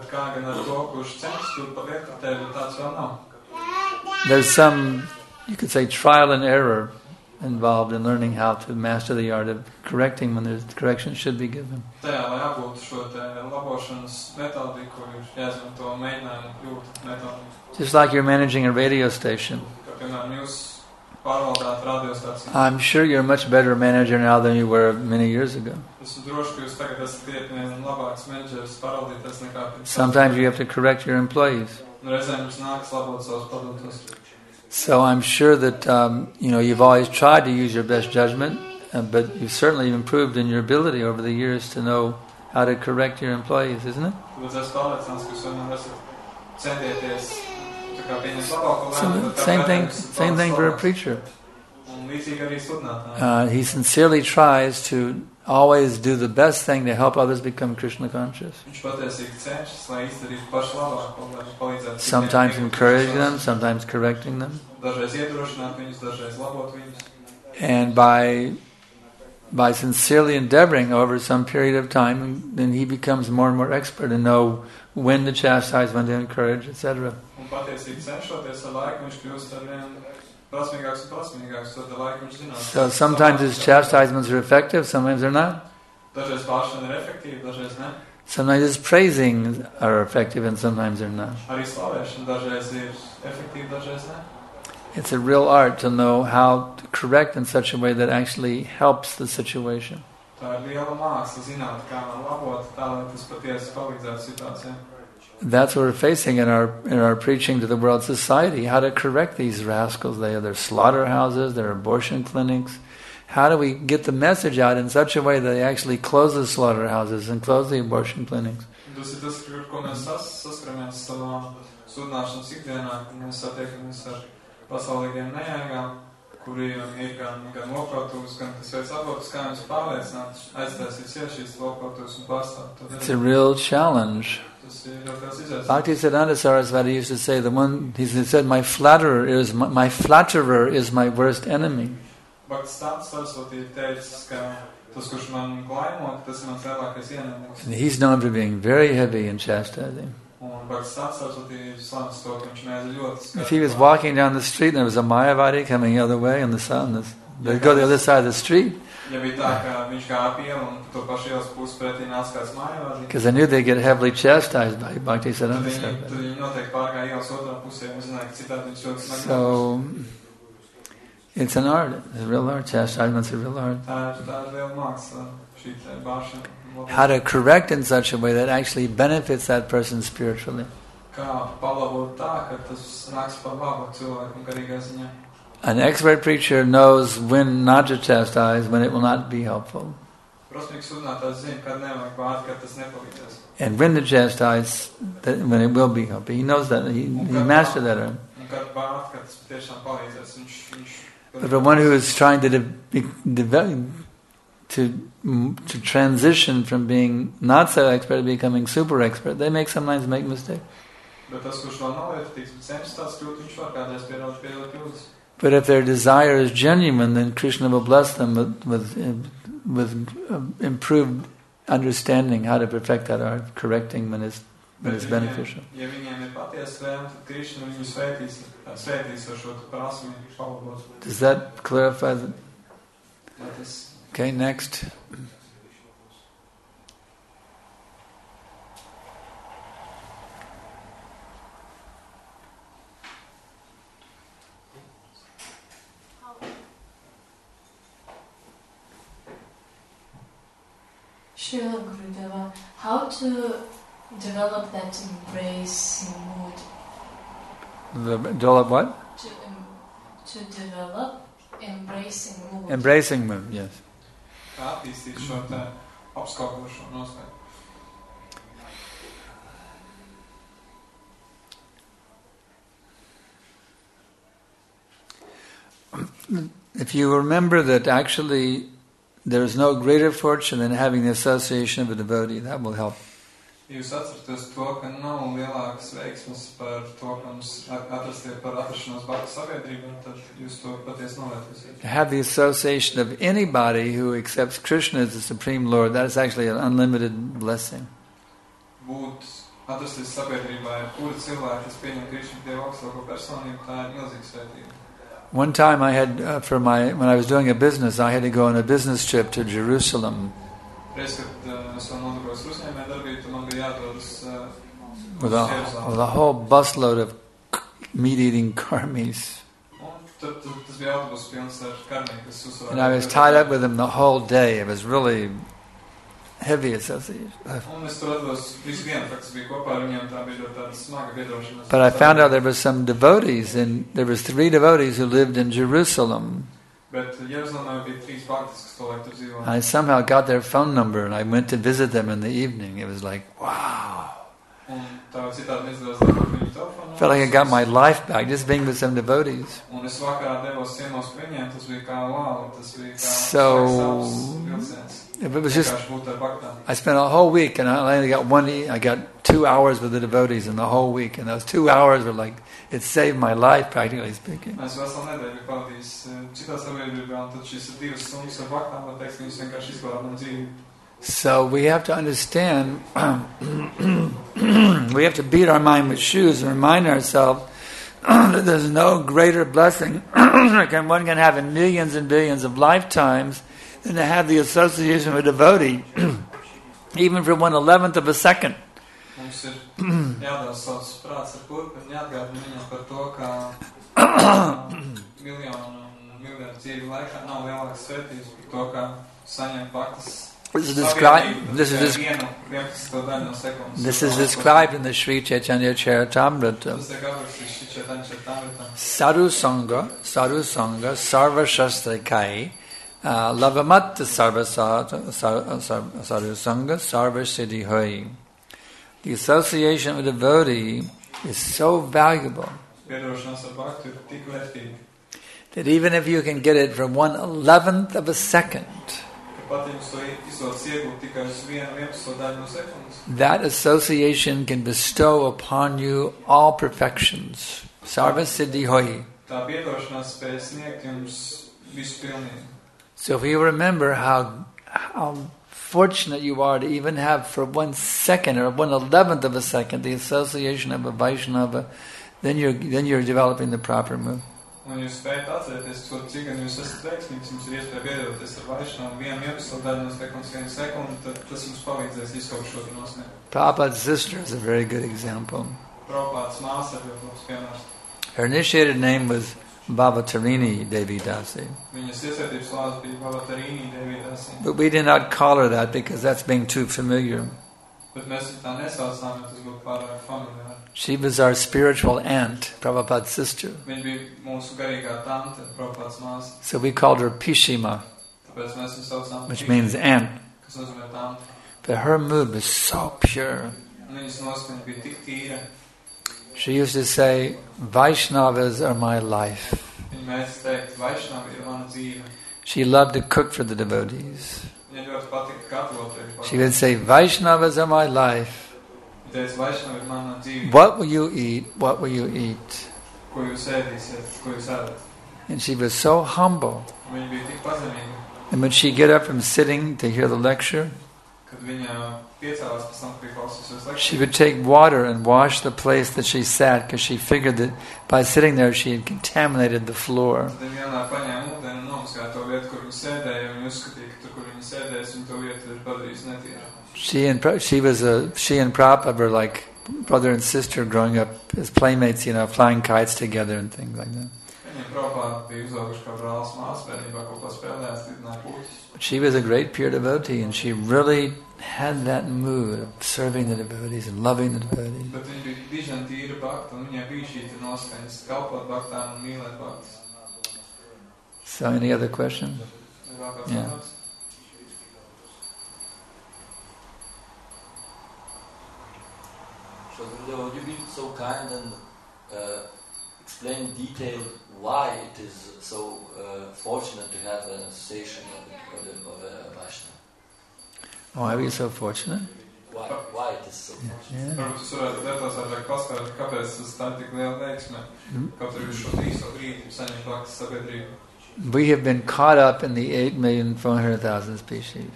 There's some, you could say, trial and error involved in learning how to master the art of correcting when there's correction should be given. Just like you're managing a radio station. piemēram, jūs pārvaldāt radiostaciju. I'm sure you're a much better manager now than you were many years ago. Esmu droši, ka jūs tagad esat krietni labāks menedžeris pārvaldītājs nekā pirms. Sometimes you have to correct your employees. Reizēm jums nākas labot savus padotos. So I'm sure that you've always tried to use your best judgment, but you've certainly improved in your ability over the years to know how to correct your employees, isn't it? Tāpēc es pārliecināts, ka jūs vienmēr esat centieties tā kā pieņemt labāko lēmumu. Same thing for a preacher. Un līdzīgi arī sludinātāji. He sincerely tries to always do the best thing to help others become Krishna conscious. Viņš patiesīgi cenšas, lai izdarītu pašu labāko, lai palīdzētu citiem. Sometimes encouraging them, sometimes correcting them. Dažreiz iedrošināt viņus, dažreiz labot viņus. And by sincerely endeavoring over some period of time, then he becomes more and more expert and know when to chastise, when to encourage, etc. Un patiesīgi cenšoties ar laiku, viņš kļūst ar vien prasmīgāks un prasmīgāks, tad ar laiku viņš zinās. So sometimes his chastisements are effective, sometimes they're not. Dažreiz bāšana ir efektīva, dažreiz ne. Sometimes his praising are effective and sometimes they're not. Arī slavēšana dažreiz ir efektīva, dažreiz ne. It's a real art to know how to correct in such a way that actually helps the situation. Tā ir liela māksla zināt, kā labot, tā lai tas patiesi palīdzētu situācijai. That's what we're facing in our preaching to the world society. How to correct these rascals? They have their slaughterhouses, their abortion clinics. How do we get the message out in such a way that they actually close the slaughterhouses and close the abortion clinics? Tas ir tas, ko mēs saskaramies savā sludināšanas ikdienā, ka mēs satiekamies ar pasaulīgiem nejēgām, kuriem ir gan lokotūs, gan kas veic abortus, kā viņus pārliecināt, aiztaisīt šīs lokotūs un pārstāt. It's a real challenge. Bhaktisiddhanta Sarasvati used to say, he said, my flatterer is my worst enemy. And he's known for being very heavy in chastising. If he was walking down the street and there was a Mayavadi coming the other way on the sun, they'd go to the other side of the street. Because I knew they'd get heavily chastised by Bhaktisiddhanta Sarasvati. So it's an art. It's a real art. Chastisement's a real art. How to correct in such a way that actually benefits that person spiritually. An expert preacher knows when not to chastise, when it will not be helpful. And when to chastise, when it will be helpful. He knows that. He mastered that art. But for one who is trying to transition from being not so expert to becoming super expert, they sometimes make mistakes. But if their desire is genuine, then Krishna will bless them with improved understanding how to perfect that art, correcting when it's beneficial. Does that clarify that? Okay, next. Srila Gurudeva, how to develop that embracing mood? Develop what? To develop embracing mood. Embracing mood, yes. If you remember that actually there is no greater fortune than having the association of a devotee, that will help. Jūs atceraties to, ka nav lielākas veiksmes par to, ka mums atrasties par atrašanos bhakti sabiedrībā, tad jūs to patiesi novērtēsiet. To have the association of anybody who accepts Krishna as the Supreme Lord, that is actually an unlimited blessing. Būt atrasties sabiedrībā, kuri cilvēki, kas pieņem Krishnu Dievu augstāko personību, tā ir milzīga svētība. One time I had, when I was doing a business, I had to go on a business trip to Jerusalem. With a whole busload of meat-eating karmis. Tas bija autobus pilns ar karnieku, kas uzvarēja. And I was tied up with him the whole day. It was really heavy association. Un es tur atdos visu dienu, faktiski bija kopā ar viņiem, tā bija tāda smaga piedošanās. But I found out there were some devotees, and there was 3 devotees who lived in Jerusalem. Bet Jeruzalemē bija 3 bhaktis, kas to laiku tur dzīvoja. I somehow got their phone number, and I went to visit them in the evening. It was like, wow. Un tā citādi izdevās dabūt viņu telefonu. Felt like I got my life back just being with some devotees. Un es vakarā devos ciemos pie viņiem, tas bija kā wow, tas bija kā So, vilciens. If it was just, Vienkārši būt ar bhaktām. I spent a whole week, and I only got I got 2 hours with the devotees in the whole week, and those 2 hours were like, it saved my life, practically speaking. Mēs veselu nedēļu biju pavadījis citā sabiedrībā, un tad šīs 2 stundas ar bhaktām, man teiks, viņas vienkārši izglāba man dzīvi. So we have to understand, we have to beat our mind with shoes and remind ourselves that there's no greater blessing one can have in millions and billions of lifetimes than to have the association with a devotee, even for 1/11 of a second. Mums ir jādara savs prāts ar kurpiem, jāatgādina viņam par to, ka miljonu un miljardu dzīvi laikā nav lielākas svētības par to, ka saņem bhaktas. This is described in the Sri Chaitanya Charitamrita. Sadhu Sangha, Sarva Shastrakai, Lavamatta Sarva Sadhu Sangha, Sarva Siddhi Hoy. The association with the devotee is so valuable that even if you can get it for 1/11 of a second, that association can bestow upon you all perfections. Sarva Siddhi Hoy. So if you remember how fortunate you are to even have for 1 second or 1/11 of a second the association of a Vaishnava, then you're developing the proper mood. Un jūs spējat atcerēties to, cik gan jūs esat veiksmīgs, jums ir iespēja piedoties ar Vaishnavu 1/11 daļu no sekundes, 1 sekundi, tad tas jums palīdzēs izkaut šo nosniegumu. Prabhupada's sister is a very good example. Prabhupādas māsa ir ļoti labs piemērs. Her initiated name was Bhavatarini Devi Dasi. Viņas iesvētības vārds bija Bhavatarini Devi Dasi. But we did not call her that because that's being too familiar. Bet mēs tā nesaucām, jo tas būtu pārāk familiāri. She was our spiritual aunt, Prabhupada's sister. Viņa bija mūsu garīgā tante, Prabhupādas māsa. So we called her Pishima, Tāpēc mēs viņu saucām which means aunt. kas nozīmē tante. But her mood was so pure. Un viņas noskaņa bija tik tīra. She used to say, Vaishnavas are my life. Viņa mēdz teikt, Vaishnavi ir mana dzīve. She loved to cook for the devotees. Viņa ļoti patika gatavot. She would say, Vaishnavas are my life. Viņa teica, Vaishnavi ir mana dzīve. What will you eat? What will you eat? Ko jūs ēdīsiet, ko jūs ēdat. And she was so humble. Viņa bija tik pazemīga, And when she'd get up from sitting to hear the lecture, kad viņa piecēlās pēc tam, kad bija klausījusies she lekciju. would take water and wash the place that she sat because she figured that by sitting there she had contaminated the floor. Tad viņa vienmēr paņēma ūdeni un nomazgāja to vietu, kur viņa sēdēja, un viņa uzskatīja, ka tur, kur viņa sēdējas, un to vietu ir padarījis netīru. She and Prabhupada were like brother and sister growing up as playmates, flying kites together and things like that. Viņa Prabhupāda bija uzauguši kā brālis māsas, bērnībā kaut ko spēlējās, lidināja puķis. But she was a great pure devotee, and she really had that mood of serving the devotees and loving the devotees. Bet viņa bija dižan tīra bhakta, un viņai bija šī noskaņas kalpot bhaktām un mīlēt bhaktas. So, any other question? Yeah. So, Gurudev, would you be so kind and explain in detail why it is so fortunate to have an association of a Vaishnava? Why are we so fortunate? Why it is so fortunate? Varbūt jūs varētu detalizētāk paskaidrot, kāpēc tas tā ir tik liela veiksme, kāpēc jūs šo īso brīdi saņemt bhaktas sabiedrību. We have been caught up in the 8,400,000 species.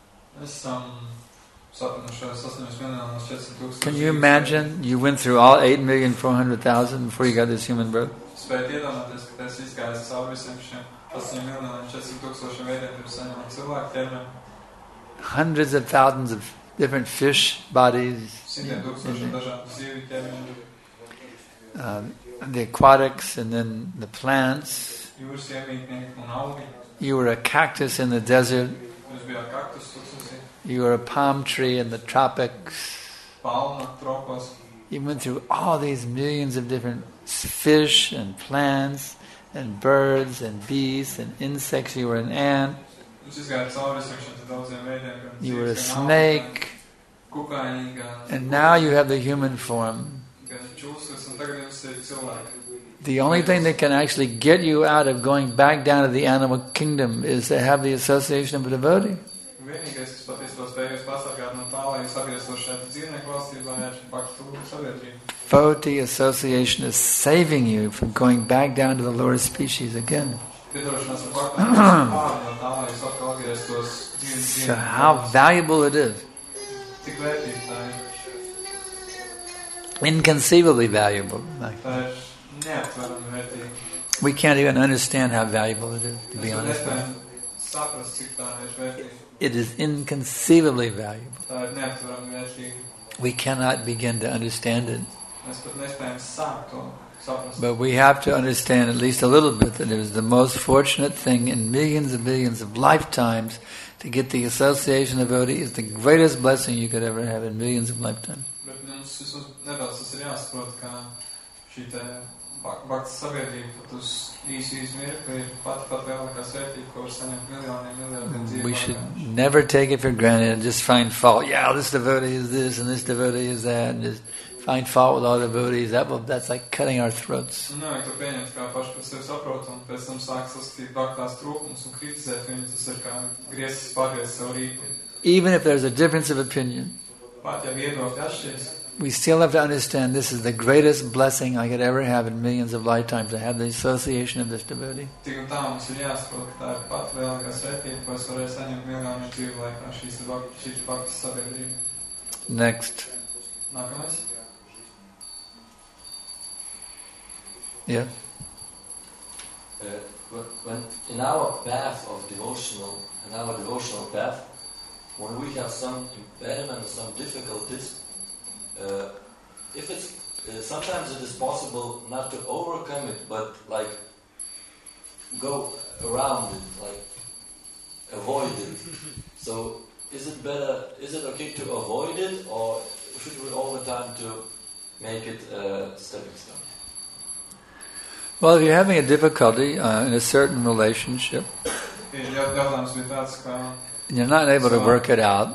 Can you imagine you went through all 8,400,000 before you got this human birth? Hundreds of thousands of different fish bodies. the aquatics and then the plants. Jūras iemītnieki un augi. You were a cactus in the desert. Jūs bijāt kaktus tūkstoši. You were a palm tree in the tropics. Palma tropos. You went through all these millions of different fish and plants and birds and beasts and insects. You were an ant. You were a snake. And now you have the human form. The only thing that can actually get you out of going back down to the animal kingdom is to have the association of a devotee. Devotee association is saving you from going back down to the lower species again. So how valuable it is. Inconceivably valuable. We can't even understand how valuable it is, to be honest with you. It is inconceivably valuable. We cannot begin to understand it. But we have to understand at least a little bit that it is the most fortunate thing in millions and millions of lifetimes to get the association of devotee is the greatest blessing you could ever have in millions of lifetimes. We should never take it for granted and just find fault. Yeah, this devotee is this and this devotee is that, and just find fault with all the devotees. That's like cutting our throats. Even if there's a difference of opinion, we still have to understand this is the greatest blessing I could ever have in millions of lifetimes, to have the association of this devotee. Next. Yeah. When in our path of devotional path, when we have some impediment, some difficulties, if it's sometimes it is possible not to overcome it, but like go around it, like avoid it. So is it okay to avoid it, or should we all the time to make it a stepping stone? Well, if you're having a difficulty in a certain relationship, and you're not able to work it out,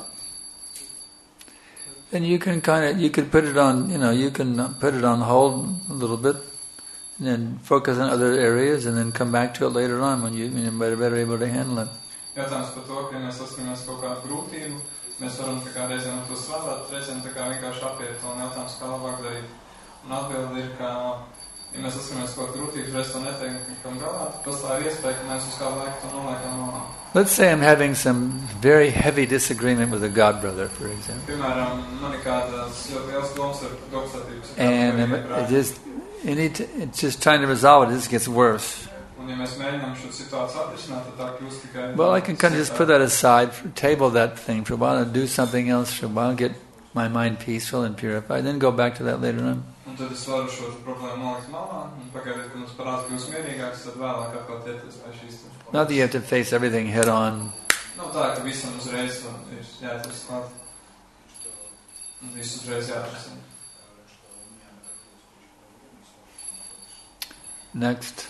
then you can put it on, you can put it on hold a little bit, and then focus on other areas, and then come back to it later on when you're better able to handle it. Jautājums par to, ka, ja mēs saskaramies kaut kādu grūtību, mēs varam tā kā reizēm to strādāt, reizēm tā kā vienkārši apiet to, un jautājums, kā labāk darīt. Un atbildi ir, ka, ja mēs saskaramies kaut kādu grūtību, reiz to neteikam galā, tad pastāv iespēja, ka mēs uz kādu laiku to noliekam malā. Let's say I'm having some very heavy disagreement with a God brother, for example. Piemēram, man ir kādas ļoti liels domstarpības. And it's just trying to resolve it, it just gets worse. Well, I can kind of just put that aside, table that thing for a while, and do something else for a while, get my mind peaceful and purified, then go back to that later on. Not that you have to face everything head on. Next.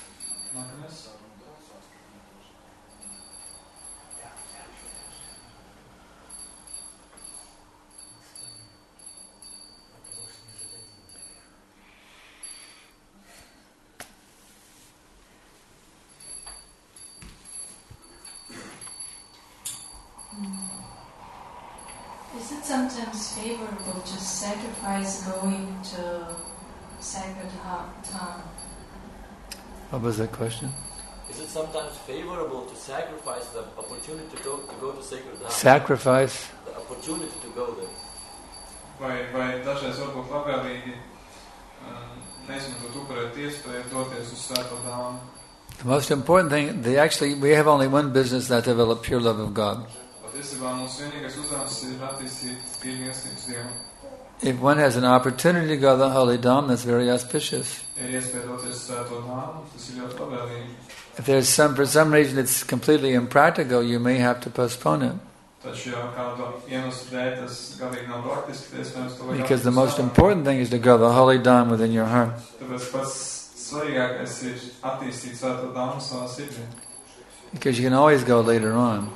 Is it sometimes favorable to sacrifice going to sacred town? What was that question? Is it sometimes favorable to sacrifice the opportunity to go to sacred town? Sacrifice? The opportunity to go there. Vai dažreiz varbūt labvēlīgi neizmantot upurēt iespēju doties uz svēto dāmu? The most important thing, we have only one business, that develop pure love of God. if one has an opportunity to go to the Holy Dham, that's very auspicious. If there's for some reason it's completely impractical, you may have to postpone it. Because the most important thing is to go to the Holy Dham within your heart. Because you can always go later on.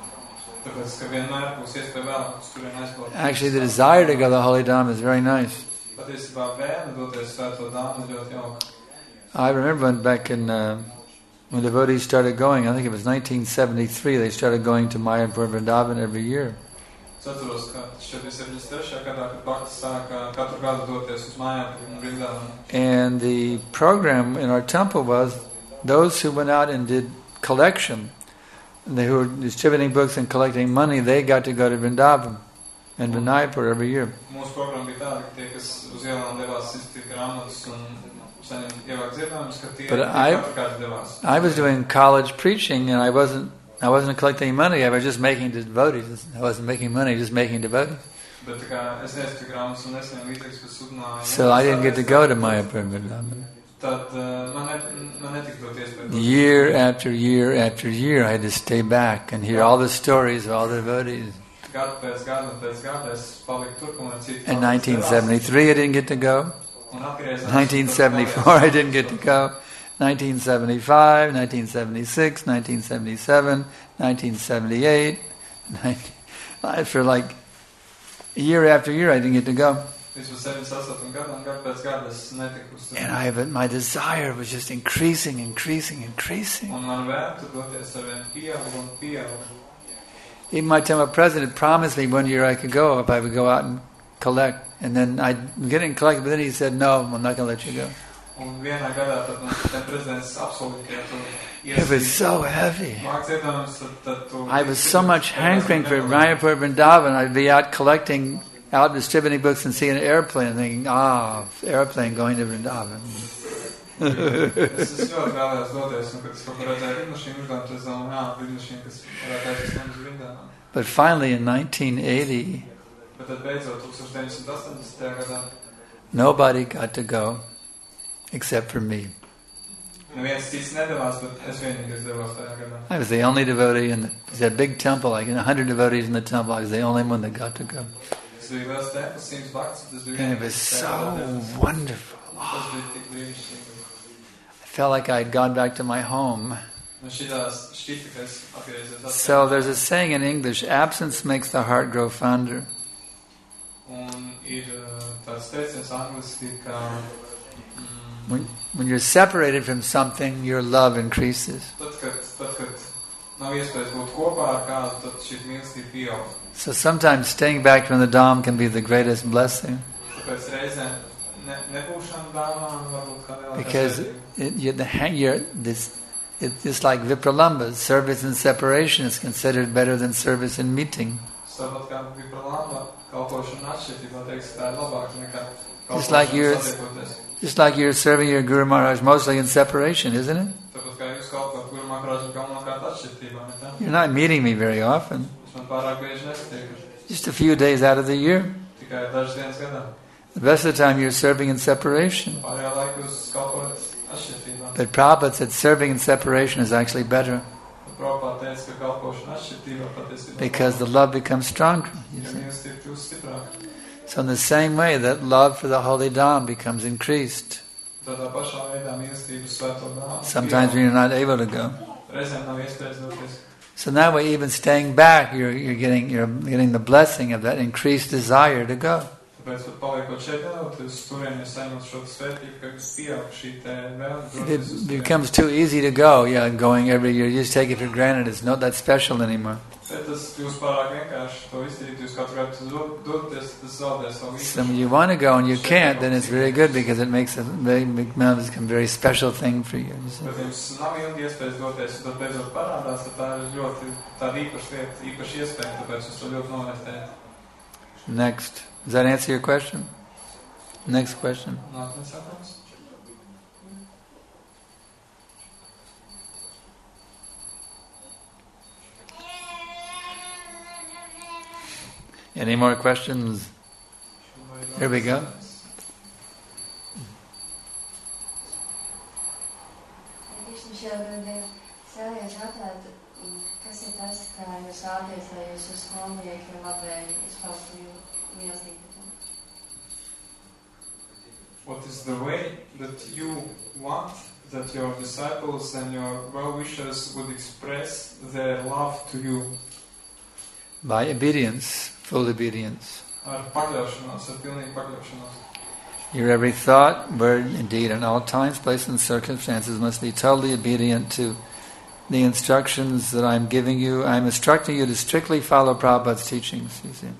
Actually, the desire to go to the Holy Dham is very nice. I remember back in when devotees started going, I think it was 1973, they started going to Mayapur Vrindavan every year. And the program in our temple was those who went out and did collection, who were distributing books and collecting money, they got to go to Vrindavan and Vinayapur every year. But I was doing college preaching, and I wasn't collecting money. I was just making devotees. I wasn't making money, just making devotees. So I didn't get to go to Mayapur Vrindavan. Year after year after year, I had to stay back and hear all the stories of all the devotees. In 1973, I didn't get to go. 1974, I didn't get to go. 1975, 1976, 1977, 1978. For like year after year, I didn't get to go. And my desire was just increasing. Even my temple president promised me one year I could go if I would go out and collect. And then I'd get it and collect, but then he said, no, I'm not going to let you go. It was so heavy. I was so much hankering for Mayapur Vrindavan. I'd be out collecting, out distributing books and seeing an airplane and thinking, airplane going to Vrindavan. But finally in 1980, nobody got to go except for me. I was the only devotee, and it was a big temple, like 100 devotees in the temple. I was the only one that got to go. And it was so wonderful. I felt like I had gone back to my home. So there's a saying in English, absence makes the heart grow fonder. When you're separated from something, your love increases. So sometimes staying back from the Dham can be the greatest blessing. Because it's like Vipralambha. Service in separation is considered better than service in meeting. Just like you're serving your Guru Maharaj mostly in separation, isn't it? You're not meeting me very often. Just a few days out of the year. The rest of the time you're serving in separation. But Prabhupada said serving in separation is actually better. Because the love becomes stronger. So in the same way that love for the Holy Dham becomes increased. Sometimes when you're not able to go. So that way, even staying back, you're getting the blessing of that increased desire to go. It becomes too easy to go, going every year. You just take it for granted. It's not that special anymore. So when you want to go and you can't, then it's very good because it makes a very become very special thing for you. Next. Does that answer your question? Next question. Any more questions? Here we go. What is the way that you want that your disciples and your well-wishers would express their love to you? By obedience, full obedience. Ar pakļaušanos, ar pilnīgu pakļaušanos. Your every thought, word, and deed, in all times, places, and circumstances must be totally obedient to the instructions that I'm giving you. I'm instructing you to strictly follow Prabhupada's teachings, you see.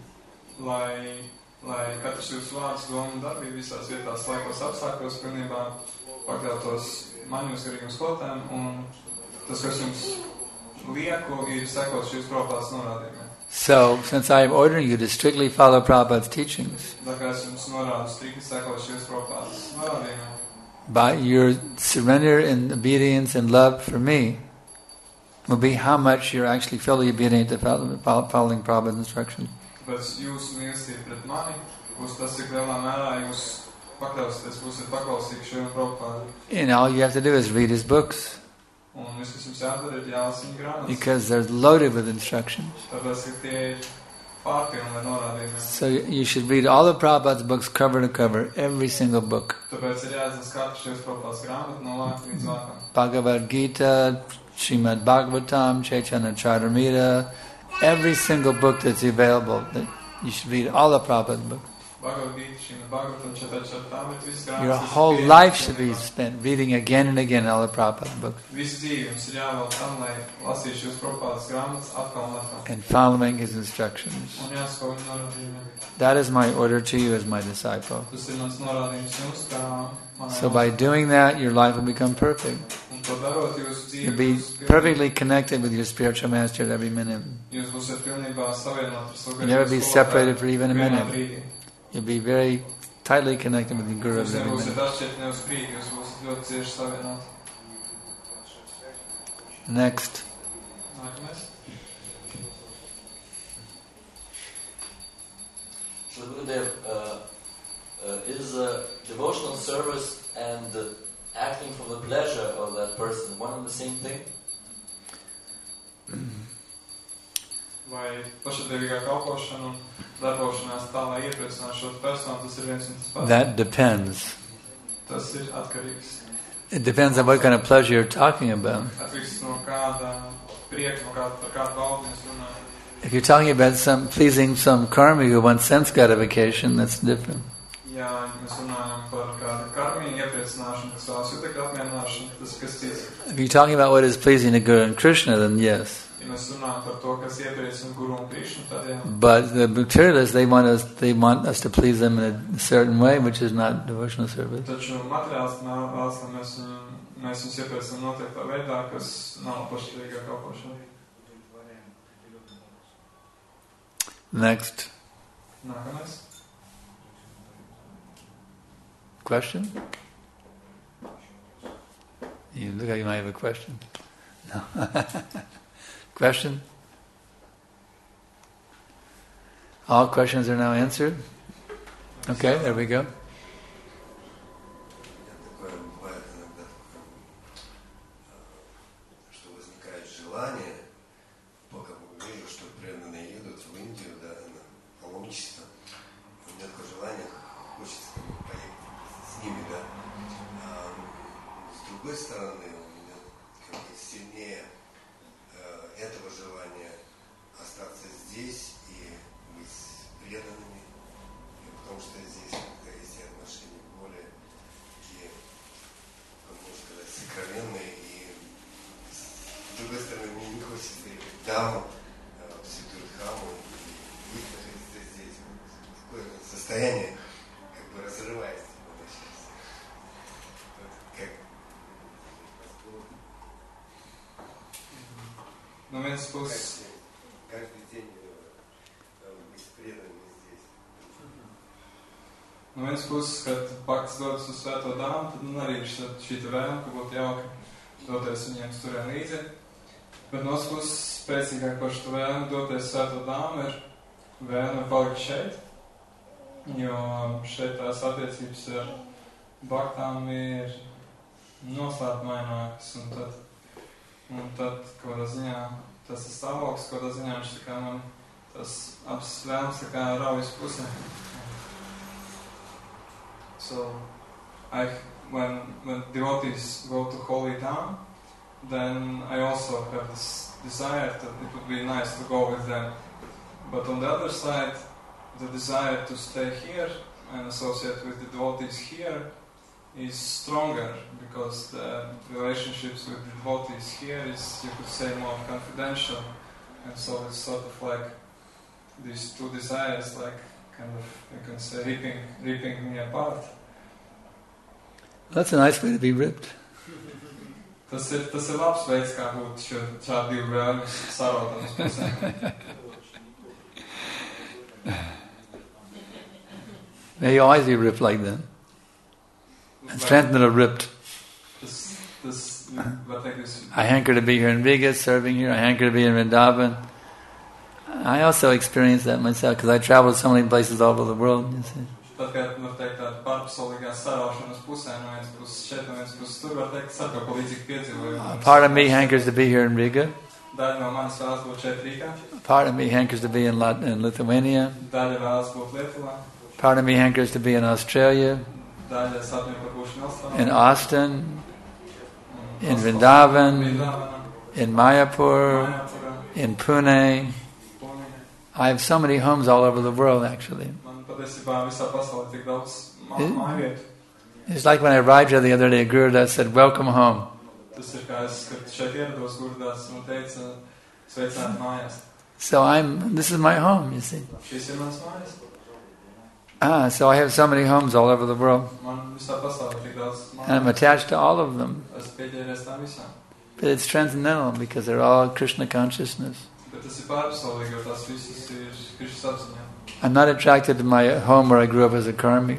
Lai katrs jūsu vārds, doma un darbība visās vietās, laikos, apstākļos pilnībā pakļautos man jūs garīgiem skolotājiem, un tas, kas jums lieku, ir sekot šīs Prabhupadas norādījumiem. So, since I am ordering you to strictly follow Prabhupada's teachings, Tā kā es jums norādu strikti sekot šīs Prabhupadas norādījumiem, by your surrender and obedience and love for me will be how much you're actually fully obedient to following Prabhupada's instructions. Tāpēc jūsu mīlestība pret mani būs tas, cik lielā mērā jūs pakļausieties, būsiet paklausīgi šiem Prabhupādam. And all you have to do is read his books. Un viss, kas jums jādara, ir jālasa viņa grāmatas. Because they're loaded with instructions. Tāpēc, ka tie ir pārpilni ar norādījumiem. So you should read all of Prabhupada's books cover to cover, every single book. Tāpēc ir jāizlas katru šīs Prabhupadas grāmatu no vāka līdz vākam. Bhagavad Gita, Srimad Bhagavatam, Chaitanya Charitamrita, every single book that's available, that you should read all of Prabhupada's books. Bhagavad Gita, Srimad Bhagavatam, Chaitanya Charitamrita, visas grāmatas. Your whole life should be spent reading again and again all of Prabhupada's books. Visu dzīvi jums ir jāvēl tam, lai lasītu šīs Prabhupadas grāmatas atkal un atkal. And following his instructions. Un jāsako viņa norādījumiem. That is my order to you as my disciple. Tas ir mans norādījums jums, kā manai So by doing that, your life will become perfect. Un to darot, jūsu dzīvi You'll be būs perfectly connected with your spiritual master at every minute. Jūs būsiet pilnībā savienot ar savu You'll never be separated for even a vienā minute. brīdī. You'll be very tightly connected with the Guru Jūs at every nebūsiet minute. atšķirti ne uz brīdi, jūs būsiet ļoti cieši savienoti. Next. Nākamais. So Gurudev, is devotional service and acting for the pleasure of that person one and the same thing? Vai pašatdevīgā kalpošana un darbošanās tā, lai iepriecinātu šo personu, tas ir viens un tas pats. That depends. Tas ir atkarīgs. It depends on what kind of pleasure you're talking about. Atkarīgs no kāda prieka, no kāda, par kādu baudu mēs runājam. If you're talking about pleasing some karmi who wants sense gratification, that's different. Ja mēs runājam par kādu karmiju iepriecināšanu, kas vēlas jutekļu apmierināšanu, tas ir kas cits. If you're talking about what is pleasing to Guru and Krishna, then yes. Ja mēs runājam par to, kas iepriecina Guru un Krishnu, tad jā. But the materialists, they want us to please them in a certain way, which is not devotional service. Taču materiālisti vēlas, lai mēs viņus iepriecinām noteiktā veidā, kas nav pašatdevīgā kalpošana. Next. Nākamais. Question? You look like you might have a question. No. Question? All questions are now answered? Okay, there we go. Такое бывает иногда, что возникает желание, пока вижу, что преданные едут в Индию, да, на паломничество, у меня такое желание, хочется поехать с ними, да. С другой стороны, у меня как бы сильнее этого желания остаться здесь и быть преданными, потому что здесь есть отношения более такие, как можно сказать, сокровенные, и с другой стороны, мне не хочется ехать там, в Святую Дхаму, и быть находиться здесь. Такое состояние, как бы разрывается сейчас. Вот как No vienas puses, каждый день быть преданными здесь. no vienas puses, kad pakts dodas uz Svēto Dāmu, tad arī ir šī vēlme, ka būtu jauki doties viņiem turien līdzi. Bet no otras puses, spēcīgāk par šo vēlmi doties Svēto Dāmu ir vēlme palikt šeit Jo šeit tās attiecības ar baktām ir noslēpmainākas, un tad kādā ziņā tas ir stāvoklis, kādā ziņā viņš tā kā man tas abas vēlmes tā kā raujas pusē. So, when devotees go to holy town, then I also have this desire that it would be nice to go with them. But on the other side, the desire to stay here and associate with the devotees here is stronger, because the relationships with the devotees here is, you could say, more confidential, and so it's sort of like these two desires, like kind of, you can say, ripping me apart. That's a nice way to be ripped. Tas ir labs veids, kā būt šādi divi vēlmi saraudamas pusē. May you always be ripped like that. And strengthened or ripped. I hanker to be here in Riga, serving here. I hanker to be in Vrindavan. I also experienced that myself, because I traveled so many places all over the world. You see. Part of me hankers to be here in Riga. Part of me hankers to be in Lithuania. Part of me hankers to be in Australia, in Austin, in Vrindavan, in Mayapur, in Pune. I have so many homes all over the world, actually. It's like when I arrived here the other day, Gurudas said, "Welcome home." So this is my home, you see. So I have so many homes all over the world. And I'm attached to all of them. But it's transcendental, because they're all Krishna consciousness. I'm not attracted to my home where I grew up as a karmi.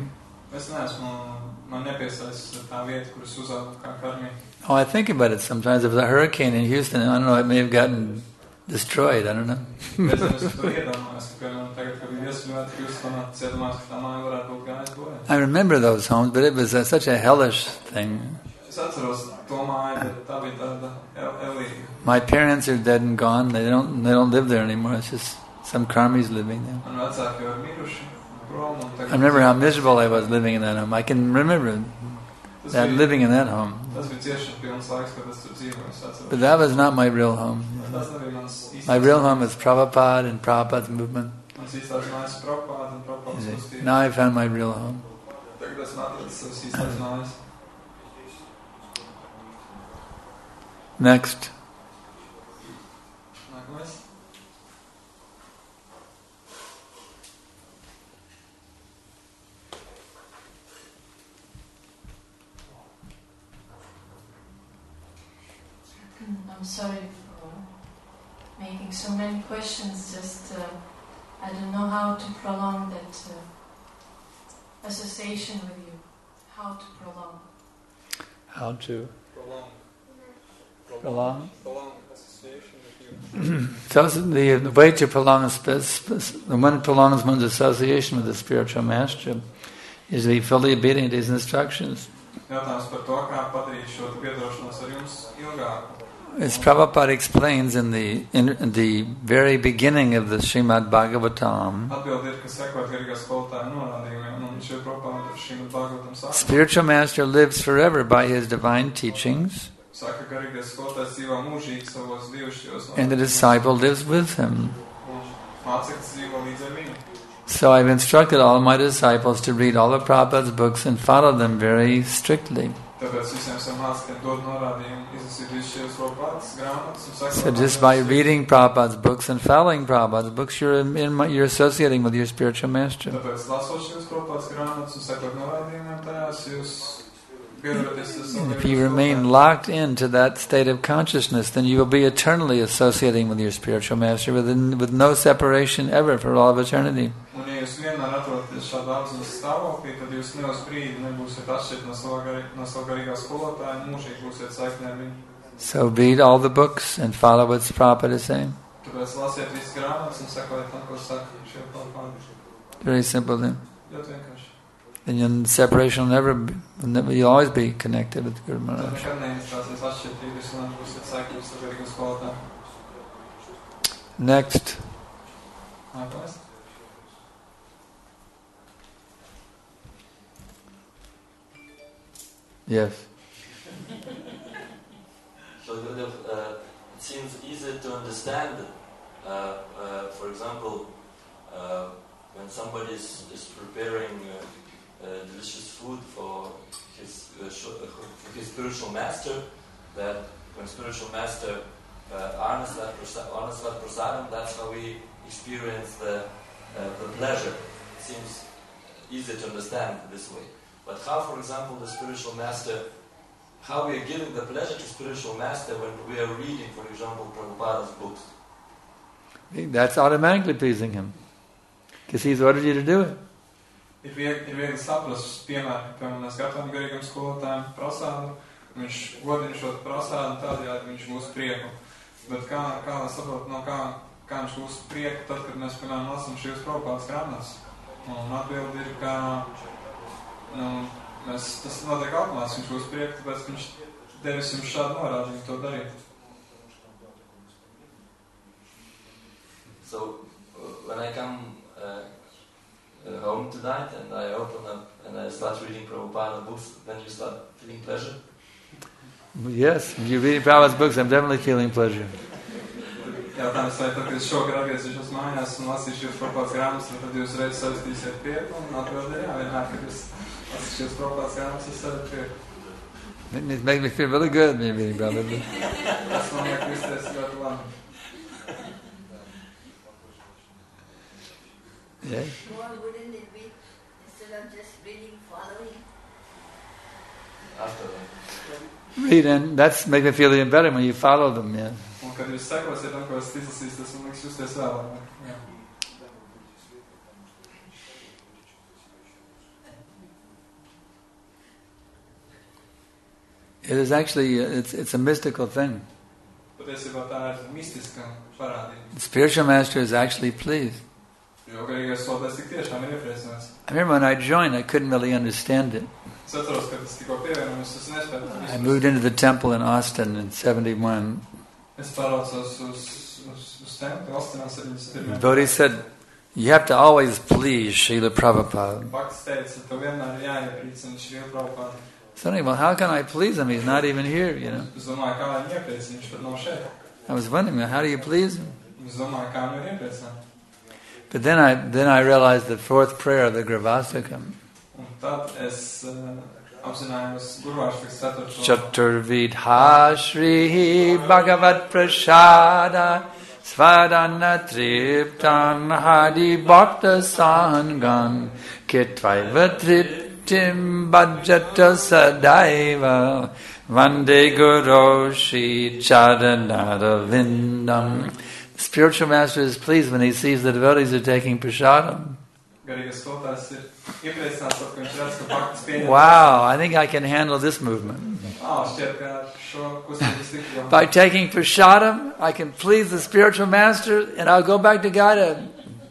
Oh, I think about it sometimes. There was a hurricane in Houston, and I don't know, it may have gotten destroyed, I don't know. I remember those homes, but it was such a hellish thing. My parents are dead and gone. They don't live there anymore. It's just some karmis living there. I remember how miserable I was living in that home. I can remember that living in that home. But that was not my real home. My real home is Prabhupada and Prabhupada's movement. Now I found my real home. Next. I'm sorry for making so many questions. Just I don't know how to prolong that association with you. How to prolong? How to prolong association with you. So the way to prolong one prolongs one's association with the spiritual master is to be fully obedient to his instructions. As Prabhupada explains in the very beginning of the Srimad Bhagavatam, spiritual master lives forever by his divine teachings, and the disciple lives with him. So I've instructed all my disciples to read all of Prabhupada's books and follow them very strictly. So just by reading Prabhupada's books and following Prabhupada's books, you're associating with your spiritual master. And if you remain locked into that state of consciousness, then you will be eternally associating with your spiritual master with no separation ever for all of eternity. So read all the books and follow what Prabhupada is saying. Very simple then. Ļoti vienkārši. Then your separation will you'll always be connected with Guru Tad Maharaj. nekad neizstāsies atšķirības un būsiet saikļus ar garīgu skolotāju. Next. Nākamais. Yes. So it seems easy to understand. For example, when somebody is preparing delicious food for his spiritual master, that when spiritual master Anasvat Prasadam, that's how we experience the pleasure. It seems easy to understand this way. But how, for example, the spiritual master, how we are giving the pleasure to spiritual master when we are reading, for example, Prabhupada's books? That's automatically pleasing him, because he's ordered you to do it. Ir viegli saprast, piemēram, mēs gatavojam garīgam skolotājiem prasādu, viņš godina šo prasādu, tādējādi viņš gūs prieku. Bet kā lai saprot, no kā viņš gūs prieku, tad, kad mēs, piemēram, lasam šīs Prabhupādas grāmatas? Un atbildi ir, ka tas notiek automātiski, viņš gūs prieku, tāpēc viņš devis jums šādu norādījumu to darīt. So, when I come home tonight and I open up and I start reading Prabhupada books, then you start feeling pleasure? Yes, if you're reading Prabhupada's books, I'm definitely feeling pleasure. Jautājums, vai tad, kad es šogad atgriezīšos mājās un lasīšu jūs Prabhupādas grāmatas, tad jūs reiz saistīsiet prieku, un atbildi ir vienmēr, kad jūs lasīšu jūs Prabhupādas grāmatas, jūs saistīsiet prieku. It makes me feel really good when you're reading Prabhupada. Tas man liek justies ļoti labi. Yeah. More wouldn't it be instead of just reading, following? After that. Read, and that's make me feel even better when you follow them, yeah. Un kad jūs sekosiet tam, ko esat izlasījis, tas man liks justies vēl labāk. Jā. It is actually, it's a mystical thing. Patiesībā tā ir mistiska parādība. The spiritual master is actually pleased. Jo garīgais skolotājs tik tiešām ir iepriecināts. I remember when I joined, I couldn't really understand it. Es atceros, kad es tikko pievienojos, es nespēju. I moved into the temple in Austin in 71. Es pāraucos uz templi Austinā 71. Bodhi said, you have to always please Srila Prabhupada. Bhaktis teica, tev vienmēr ir jāiepriecina Srila Prabhupada. So anyway, well, how can I please him? He's not even here, you know. Es domāju, kā viņu iepriecina, viņš pat nav šeit. I was wondering, how do you please him? Es domāju, kā viņu iepriecināt. But then I realized the fourth prayer of the Gravastakam. Un tad es apzinājos Gurvāštakas 4. Chaturvidha Shri Bhagavat Prasada Svadana Triptan Hadi Bhakta Sangan Kitvaiva Triptim Bhajata Sadaiva Vande Guru Shri Charanara Vindam. The spiritual master is pleased when he sees the devotees are taking prasadam. Wow, I think I can handle this movement. By taking prasadam, I can please the spiritual master and I'll go back to Gada.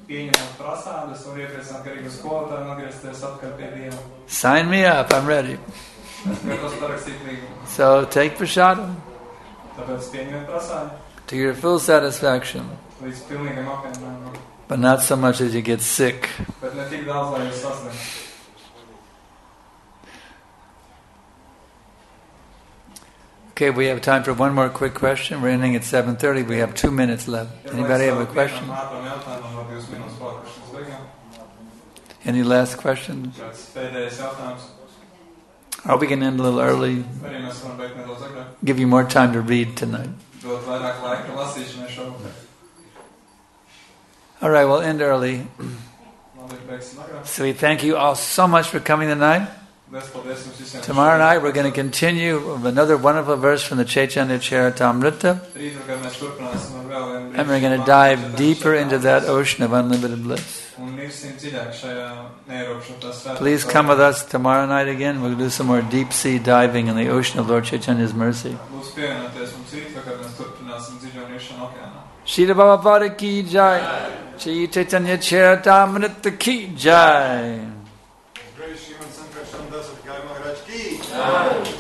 Sign me up, I'm ready. So take prasadam to your full satisfaction. But not so much as you get sick. Okay, we have time for one more quick question. We're ending at 7:30. We have 2 minutes left. Anybody have a question? Any last questions? Or we can end a little early. Give you more time to read tonight. All right, we'll end early. So we thank you all so much for coming tonight. Tomorrow night we're going to continue with another wonderful verse from the Chaitanya Charitamrita. And we're going to dive deeper into that ocean of unlimited bliss. Please come with us tomorrow night again. We'll do some more deep sea diving in the ocean of Lord Chaitanya's mercy. Srila Prabhupada ki jai. Shri Chaitanya Charitamrita ki jai. Amen.